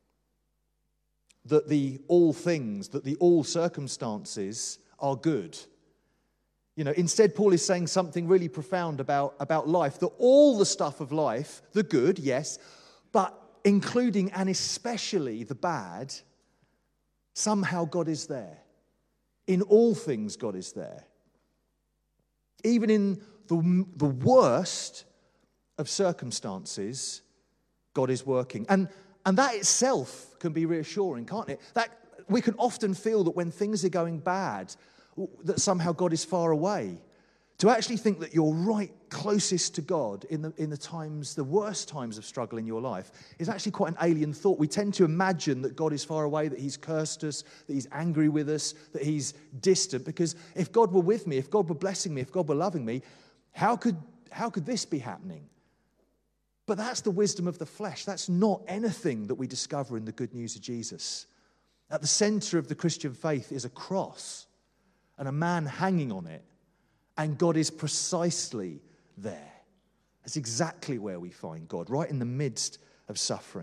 that the all things, that the all circumstances are good. You know, instead, Paul is saying something really profound about life, that all the stuff of life, the good, yes, but including and especially the bad, somehow God is there. In all things, God is there. Even in the worst of circumstances, God is working. And that itself can be reassuring, can't it? That we can often feel that when things are going bad, that somehow God is far away. To actually think that you're right closest to God in the worst times of struggle in your life is actually quite an alien thought. We tend to imagine that God is far away, that he's cursed us, that he's angry with us, that he's distant. Because if God were with me, if God were blessing me, if God were loving me, how could this be happening? But that's the wisdom of the flesh. That's not anything that we discover in the good news of Jesus. At the center of the Christian faith is a cross and a man hanging on it. And God is precisely there. That's exactly where we find God, right in the midst of suffering.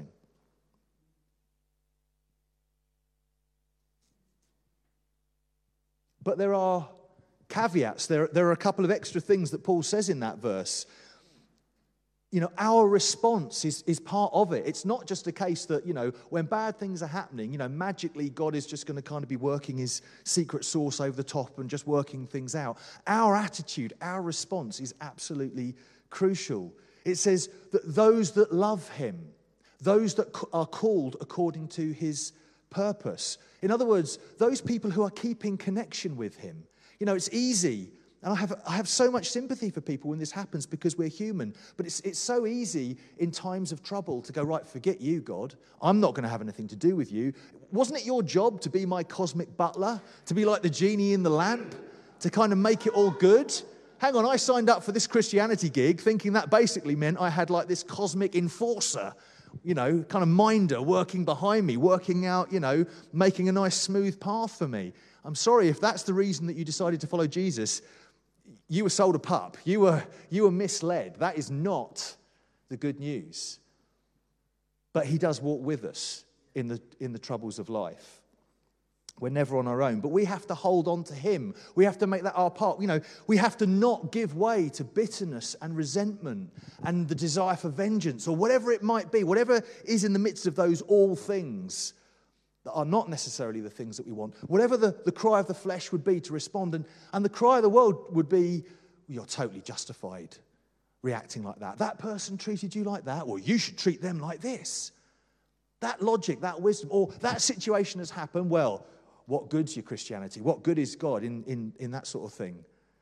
But there are caveats. There are a couple of extra things that Paul says in that verse. You know, our response is part of it. It's not just a case that, you know, when bad things are happening, you know, magically God is just going to kind of be working his secret sauce over the top and just working things out. Our attitude, our response is absolutely crucial. It says that those that love him, those that are called according to his purpose. In other words, those people who are keeping connection with him. You know, it's easy. And I have so much sympathy for people when this happens because we're human. But it's so easy in times of trouble to go, right, forget you, God. I'm not going to have anything to do with you. Wasn't it your job to be my cosmic butler? To be like the genie in the lamp? To kind of make it all good? Hang on, I signed up for this Christianity gig thinking that basically meant I had like this cosmic enforcer, you know, kind of minder working behind me, working out, you know, making a nice smooth path for me. I'm sorry if that's the reason that you decided to follow Jesus. You were sold a pup. You were misled. That is not the good news. But he does walk with us in the troubles of life. We're never on our own. But we have to hold on to him. We have to make that our part. We have to not give way to bitterness and resentment and the desire for vengeance or whatever it might be, whatever is in the midst of those all things that are not necessarily the things that we want. Whatever the cry of the flesh would be to respond. And the cry of the world would be, you're totally justified reacting like that. That person treated you like that. Well, you should treat them like this. That logic, that wisdom, or that situation has happened. Well, what good's your Christianity? What good is God in that sort of thing?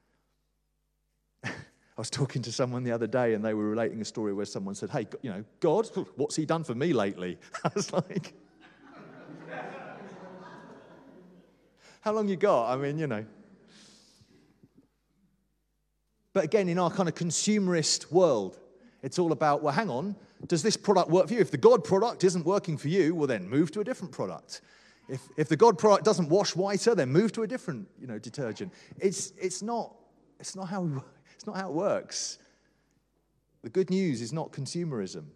I was talking to someone the other day and they were relating a story where someone said, hey, God, what's he done for me lately? I was like, how long you got? I mean, But again, in our kind of consumerist world, it's all about, well, hang on, does this product work for you? If the God product isn't working for you, well, then move to a different product. If the God product doesn't wash whiter, then move to a different, detergent. It's not how it works. The good news is not consumerism.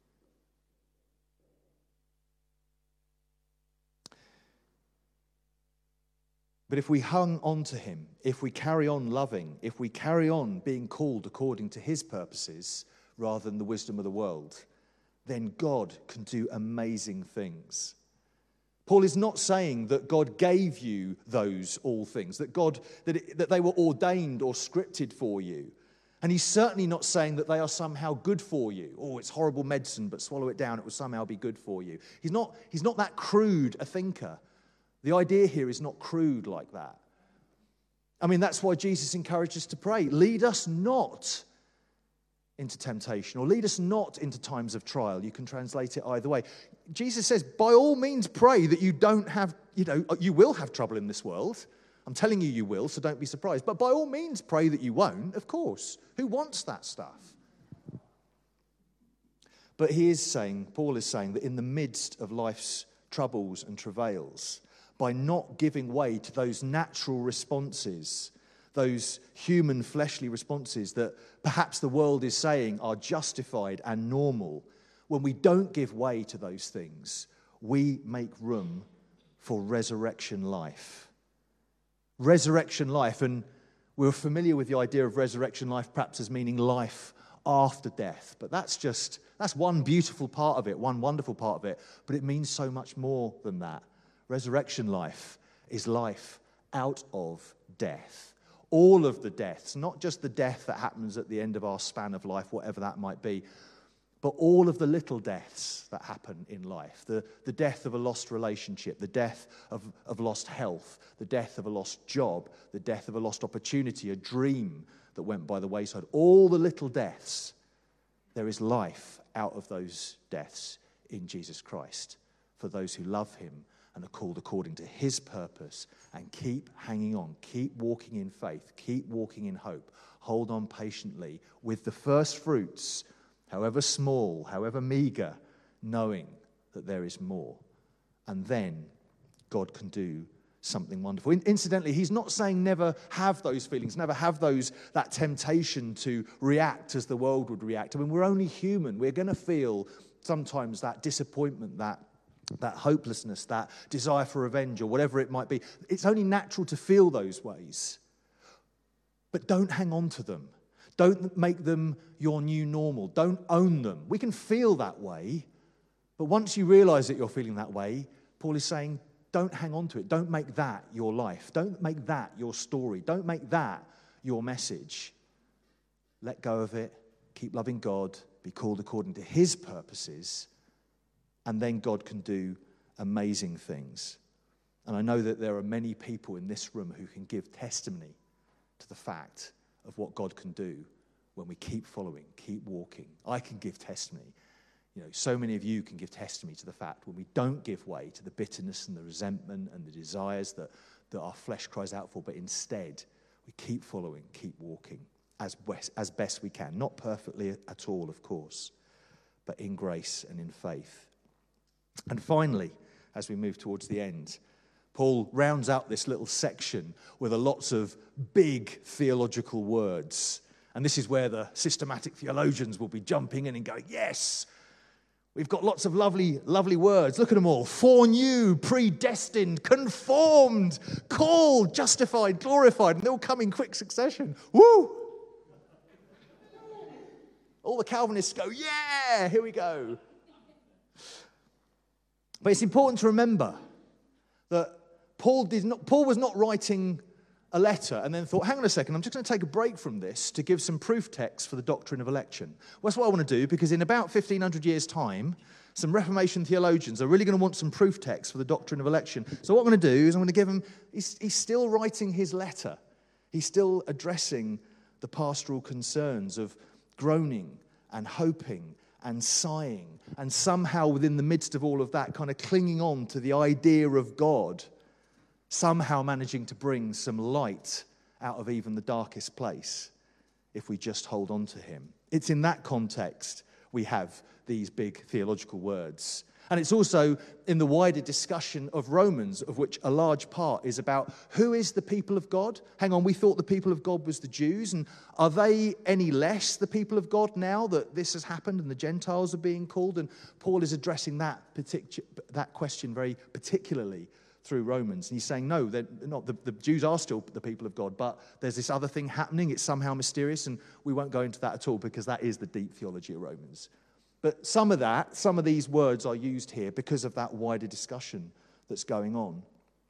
But if we hung on to him, if we carry on loving, if we carry on being called according to his purposes rather than the wisdom of the world, then God can do amazing things. Paul is not saying that God gave you those all things, that they were ordained or scripted for you. And he's certainly not saying that they are somehow good for you. Oh, it's horrible medicine, but swallow it down, it will somehow be good for you. He's not that crude a thinker. The idea here is not crude like that. I mean, that's why Jesus encouraged us to pray. Lead us not into temptation, or lead us not into times of trial. You can translate it either way. Jesus says, by all means pray that you don't have, you will have trouble in this world. I'm telling you, you will, so don't be surprised. But by all means pray that you won't, of course. Who wants that stuff? But Paul is saying that in the midst of life's troubles and travails, by not giving way to those natural responses, those human fleshly responses that perhaps the world is saying are justified and normal, when we don't give way to those things, we make room for resurrection life. Resurrection life, and we're familiar with the idea of resurrection life perhaps as meaning life after death, but that's one beautiful part of it, one wonderful part of it, but it means so much more than that. Resurrection life is life out of death. All of the deaths, not just the death that happens at the end of our span of life, whatever that might be, but all of the little deaths that happen in life. The death of a lost relationship, the death of lost health, the death of a lost job, the death of a lost opportunity, a dream that went by the wayside. All the little deaths, there is life out of those deaths in Jesus Christ for those who love him and are called according to his purpose, and keep hanging on, keep walking in faith, keep walking in hope, hold on patiently with the first fruits, however small, however meager, knowing that there is more. And then God can do something wonderful. Incidentally, he's not saying never have those feelings, never have that temptation to react as the world would react. I mean, we're only human. We're going to feel sometimes that disappointment, that hopelessness, that desire for revenge, or whatever it might be. It's only natural to feel those ways. But don't hang on to them. Don't make them your new normal. Don't own them. We can feel that way, but once you realize that you're feeling that way, Paul is saying, don't hang on to it. Don't make that your life. Don't make that your story. Don't make that your message. Let go of it. Keep loving God. Be called according to his purposes. And then God can do amazing things. And I know that there are many people in this room who can give testimony to the fact of what God can do when we keep following, keep walking. I can give testimony. So many of you can give testimony to the fact when we don't give way to the bitterness and the resentment and the desires that our flesh cries out for, but instead we keep following, keep walking as best we can. Not perfectly at all, of course, but in grace and in faith. And finally, as we move towards the end, Paul rounds out this little section with lots of big theological words. And this is where the systematic theologians will be jumping in and going, yes, We've got lots of lovely, lovely words. Look at them all. Foreknew, predestined, conformed, called, justified, glorified. And they all come in quick succession. Woo! All the Calvinists go, yeah, here we go. But it's important to remember that Paul was not writing a letter and then thought, hang on a second, I'm just going to take a break from this to give some proof text for the doctrine of election. Well, that's what I want to do, because in about 1,500 years' time, some Reformation theologians are really going to want some proof text for the doctrine of election. So what I'm going to do is I'm going to give him, he's still writing his letter. He's still addressing the pastoral concerns of groaning and hoping and sighing, and somehow within the midst of all of that, kind of clinging on to the idea of God, somehow managing to bring some light out of even the darkest place if we just hold on to him. It's in that context we have these big theological words. And it's also in the wider discussion of Romans, of which a large part is about who is the people of God? Hang on, we thought the people of God was the Jews, and are they any less the people of God now that this has happened and the Gentiles are being called? And Paul is addressing that question very particularly through Romans. And he's saying, no, they're not. The Jews are still the people of God, but there's this other thing happening. It's somehow mysterious, and we won't go into that at all because that is the deep theology of Romans. But some of these words are used here because of that wider discussion that's going on.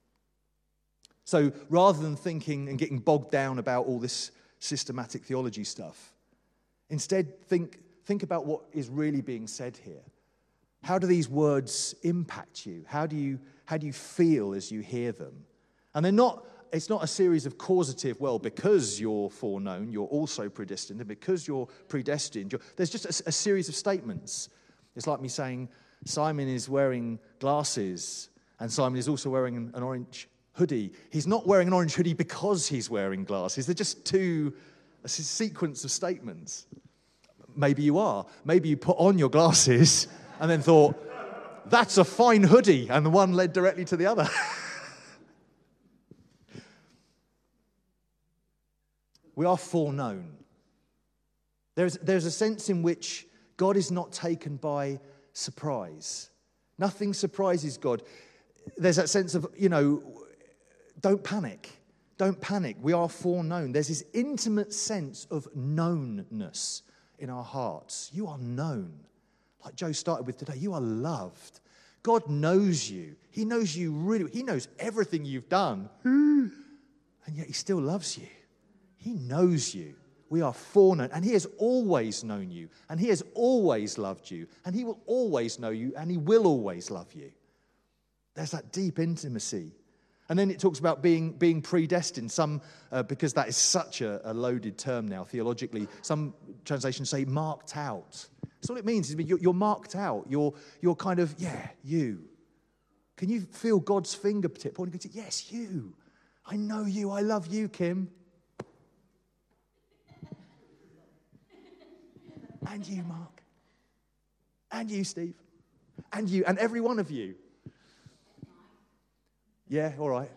So rather than thinking and getting bogged down about all this systematic theology stuff, instead think about what is really being said here. How do these words impact you? How do you feel as you hear them? And it's not a series of causative, well, because you're foreknown, you're also predestined, and because you're predestined, there's just a series of statements. It's like me saying, Simon is wearing glasses, and Simon is also wearing an orange hoodie. He's not wearing an orange hoodie because he's wearing glasses. They're just a sequence of statements. Maybe you are. Maybe you put on your glasses and then thought, that's a fine hoodie, and the one led directly to the other. We are foreknown. There's a sense in which God is not taken by surprise. Nothing surprises God. There's that sense of, don't panic. Don't panic. We are foreknown. There's this intimate sense of knownness in our hearts. You are known. Like Joe started with today, you are loved. God knows you. He knows you really. He knows everything you've done. And yet he still loves you. He knows you. We are foreknown. And he has always known you. And he has always loved you. And he will always know you. And he will always love you. There's that deep intimacy. And then it talks about being predestined. Some, because that is such a loaded term now theologically, some translations say marked out. That's all it means. Is you're marked out. You're kind of, you. Can you feel God's fingertip pointing to, yes, you. I know you. I love you, Kim. And you, Mark. And you, Steve. And you. And every one of you. Yeah, all right.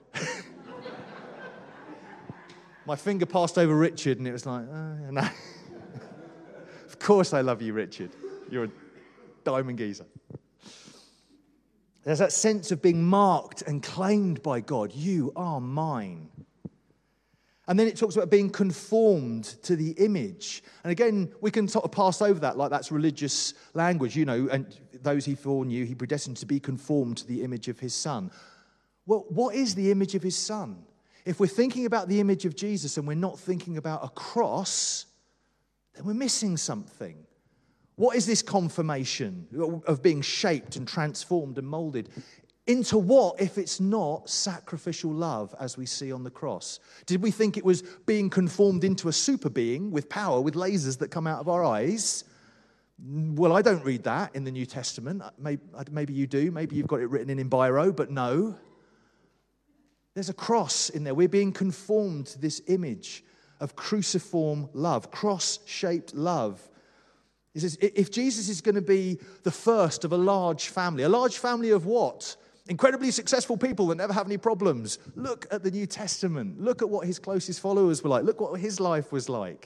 My finger passed over Richard and it was like, no. Of course I love you, Richard. You're a diamond geezer. There's that sense of being marked and claimed by God. You are mine. And then it talks about being conformed to the image. And again, we can sort of pass over that like that's religious language, and those he foreknew, he predestined to be conformed to the image of his Son. Well, what is the image of his Son? If we're thinking about the image of Jesus and we're not thinking about a cross, then we're missing something. What is this confirmation of being shaped and transformed and molded? Into what if it's not sacrificial love as we see on the cross? Did we think it was being conformed into a super being with power, with lasers that come out of our eyes? Well, I don't read that in the New Testament. Maybe you do. Maybe you've got it written in biro, but no. There's a cross in there. We're being conformed to this image of cruciform love, cross-shaped love. He says, if Jesus is going to be the first of a large family of what? Incredibly successful people that never have any problems. Look at the New Testament. Look at what his closest followers were like. Look what his life was like.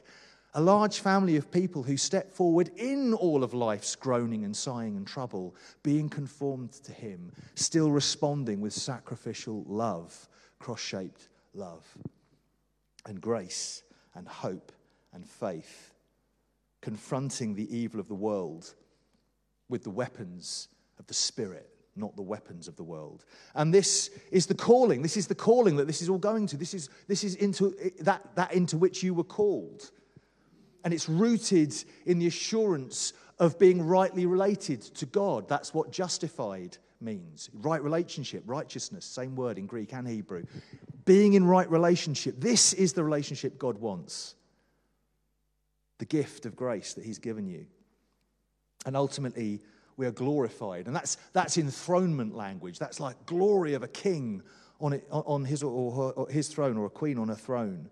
A large family of people who step forward in all of life's groaning and sighing and trouble, being conformed to him, still responding with sacrificial love, cross-shaped love, and grace and hope and faith, confronting the evil of the world with the weapons of the Spirit, not the weapons of the world. And this is the calling. This is the calling that this is all going to. This is into that into which you were called. And it's rooted in the assurance of being rightly related to God. That's what justified means. Right relationship, righteousness, same word in Greek and Hebrew. Being in right relationship. This is the relationship God wants. The gift of grace that he's given you. And ultimately, we are glorified. And that's enthronement language. That's like glory of a king on his or his throne, or a queen on her throne.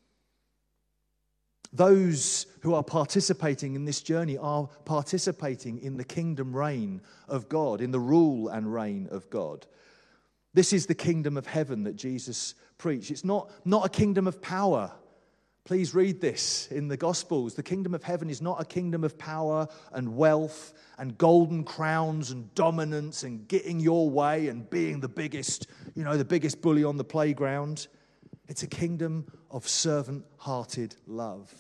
Those who are participating in this journey are participating in the kingdom reign of God, in the rule and reign of God. This is the kingdom of heaven that Jesus preached. It's not a kingdom of power. Please read this in the Gospels. The kingdom of heaven is not a kingdom of power and wealth and golden crowns and dominance and getting your way and being the biggest bully on the playground. It's a kingdom of servant-hearted love.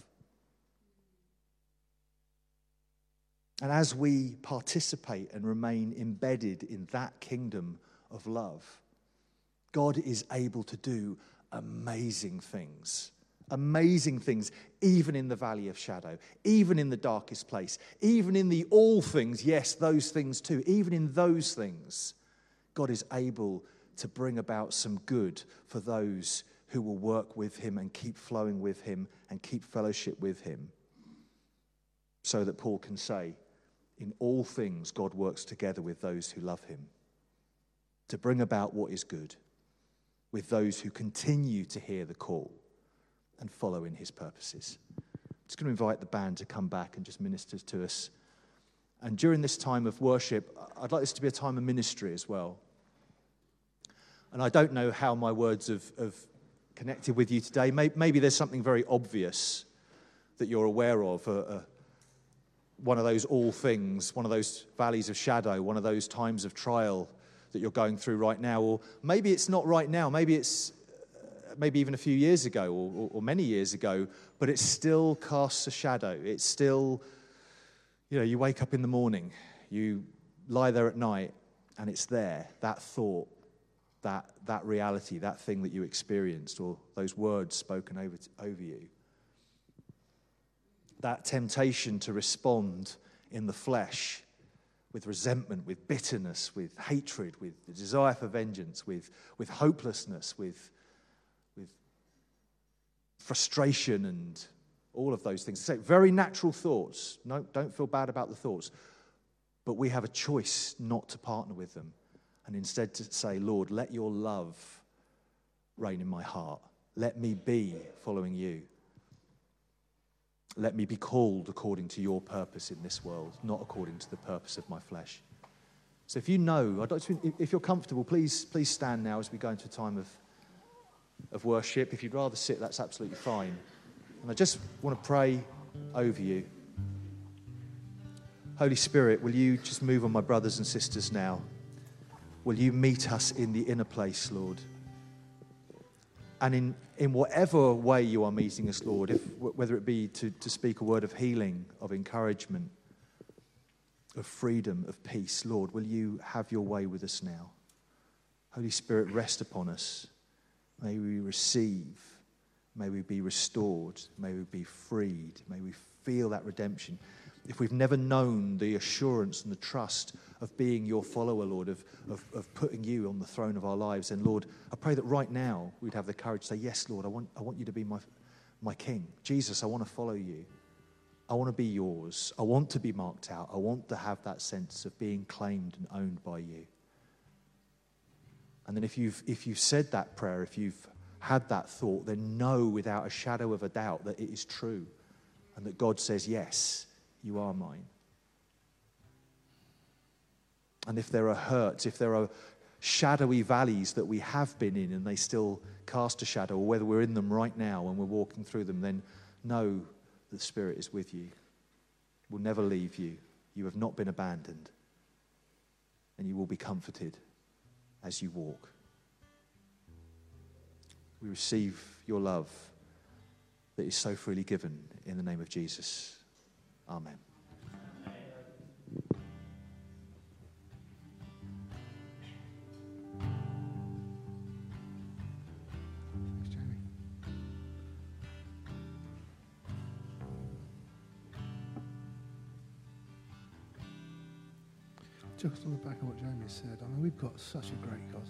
And as we participate and remain embedded in that kingdom of love, God is able to do amazing things. Amazing things, even in the valley of shadow, even in the darkest place, even in the all things, yes, those things too, even in those things, God is able to bring about some good for those who will work with him and keep flowing with him and keep fellowship with him. So that Paul can say, in all things God works together with those who love him to bring about what is good with those who continue to hear the call and follow in his purposes. I'm just going to invite the band to come back and just minister to us. And during this time of worship, I'd like this to be a time of ministry as well. And I don't know how my words have connected with you today. Maybe there's something very obvious that you're aware of, one of those all things, one of those valleys of shadow, one of those times of trial that you're going through right now. Or maybe it's not right now, maybe it's maybe even a few years ago or many years ago, but it still casts a shadow. It's still, you wake up in the morning, you lie there at night, and it's there, that thought, that reality, that thing that you experienced, or those words spoken over you. That temptation to respond in the flesh with resentment, with bitterness, with hatred, with the desire for vengeance, with hopelessness, with frustration and all of those things. So very natural thoughts. No, don't feel bad about the thoughts. But we have a choice not to partner with them and instead to say, Lord, let your love reign in my heart. Let me be following you. Let me be called according to your purpose in this world, not according to the purpose of my flesh. So if if you're comfortable, please stand now as we go into a time of worship. If you'd rather sit, that's absolutely fine. And I just want to pray over you. Holy Spirit, will you just move on my brothers and sisters now? Will you meet us in the inner place, Lord? And in whatever way you are meeting us, Lord, whether it be to speak a word of healing, of encouragement, of freedom, of peace, Lord, will you have your way with us now? Holy Spirit, rest upon us. May we receive. May we be restored. May we be freed. May we feel that redemption. If we've never known the assurance and the trust of being your follower, Lord, of putting you on the throne of our lives, then, Lord, I pray that right now we'd have the courage to say, yes, Lord, I want you to be my King. Jesus, I want to follow you. I want to be yours. I want to be marked out. I want to have that sense of being claimed and owned by you. And then if you've said that prayer, if you've had that thought, then know without a shadow of a doubt that it is true and that God says, yes, you are mine. And if there are hurts, if there are shadowy valleys that we have been in and they still cast a shadow, or whether we're in them right now and we're walking through them, then know the Spirit is with you, will never leave you. You have not been abandoned, and you will be comforted as you walk. We receive your love that is so freely given in the name of Jesus. Amen. Thanks, Jamie. Just on the back of what Jamie said, I mean, we've got such a great God.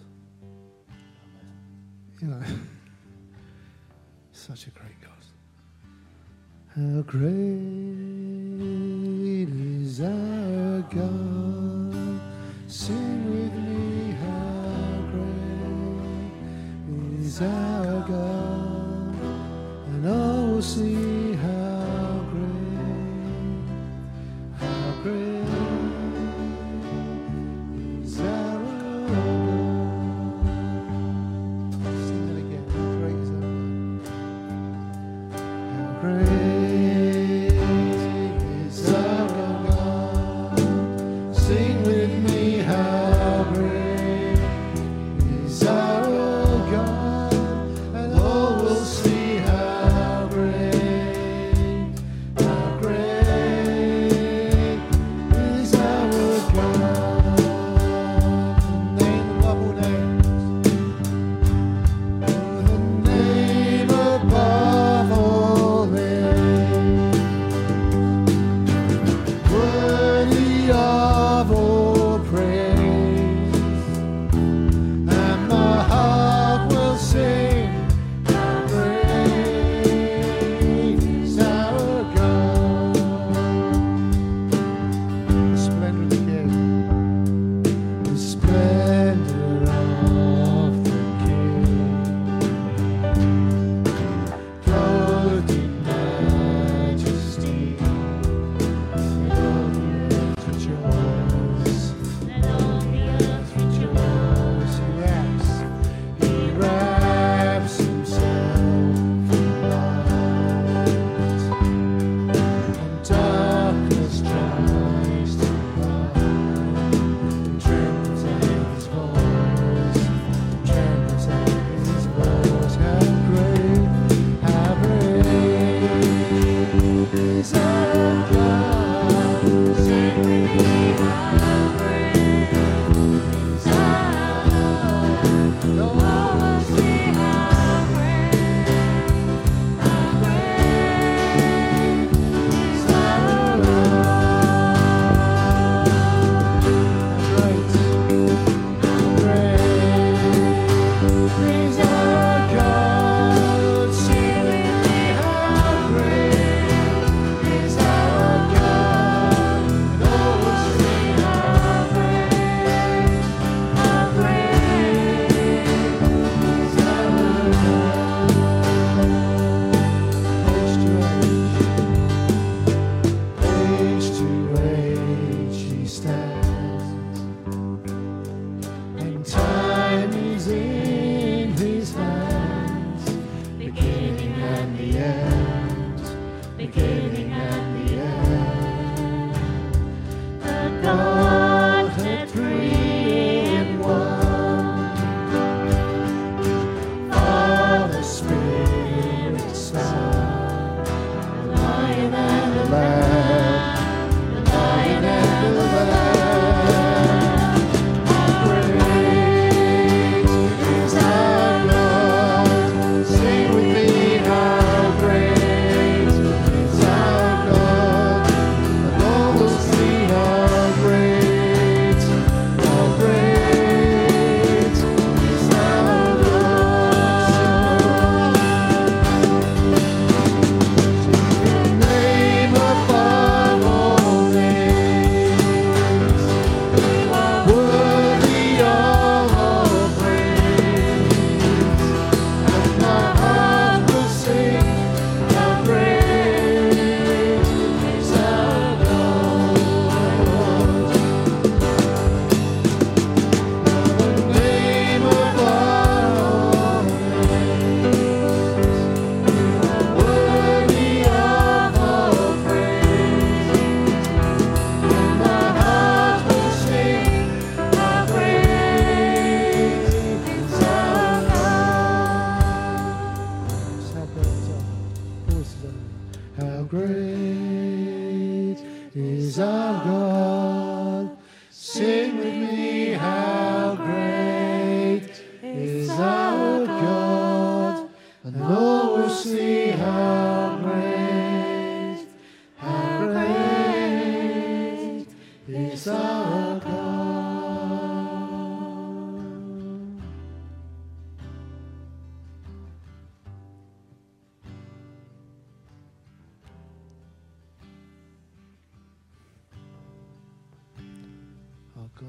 You know, such a great God. How great is our God? Sing with me, how great is our God? And all will see how great is our God. Sing that again. How great is our God? How great. Great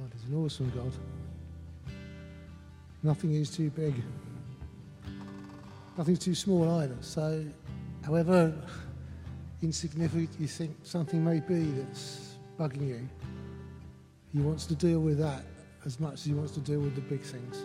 God. He's an awesome God. Nothing is too big. Nothing's too small either. So, however insignificant you think something may be that's bugging you, he wants to deal with that as much as he wants to deal with the big things.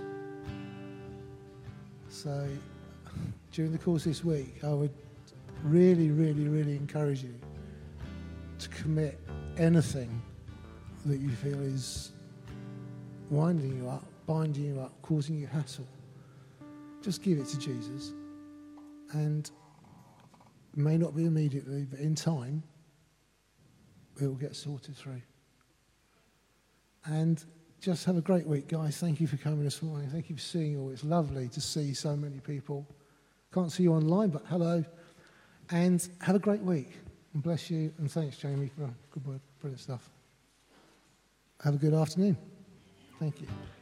So, during the course of this week, I would really, really, really encourage you to commit anything that you feel is winding you up, binding you up, causing you hassle. Just give it to Jesus. And it may not be immediately, but in time, it will get sorted through. And just have a great week, guys. Thank you for coming this morning. Thank you for seeing you all. It's lovely to see so many people. Can't see you online, but hello. And have a great week. And bless you. And thanks, Jamie, for good word, brilliant stuff. Have a good afternoon. Thank you.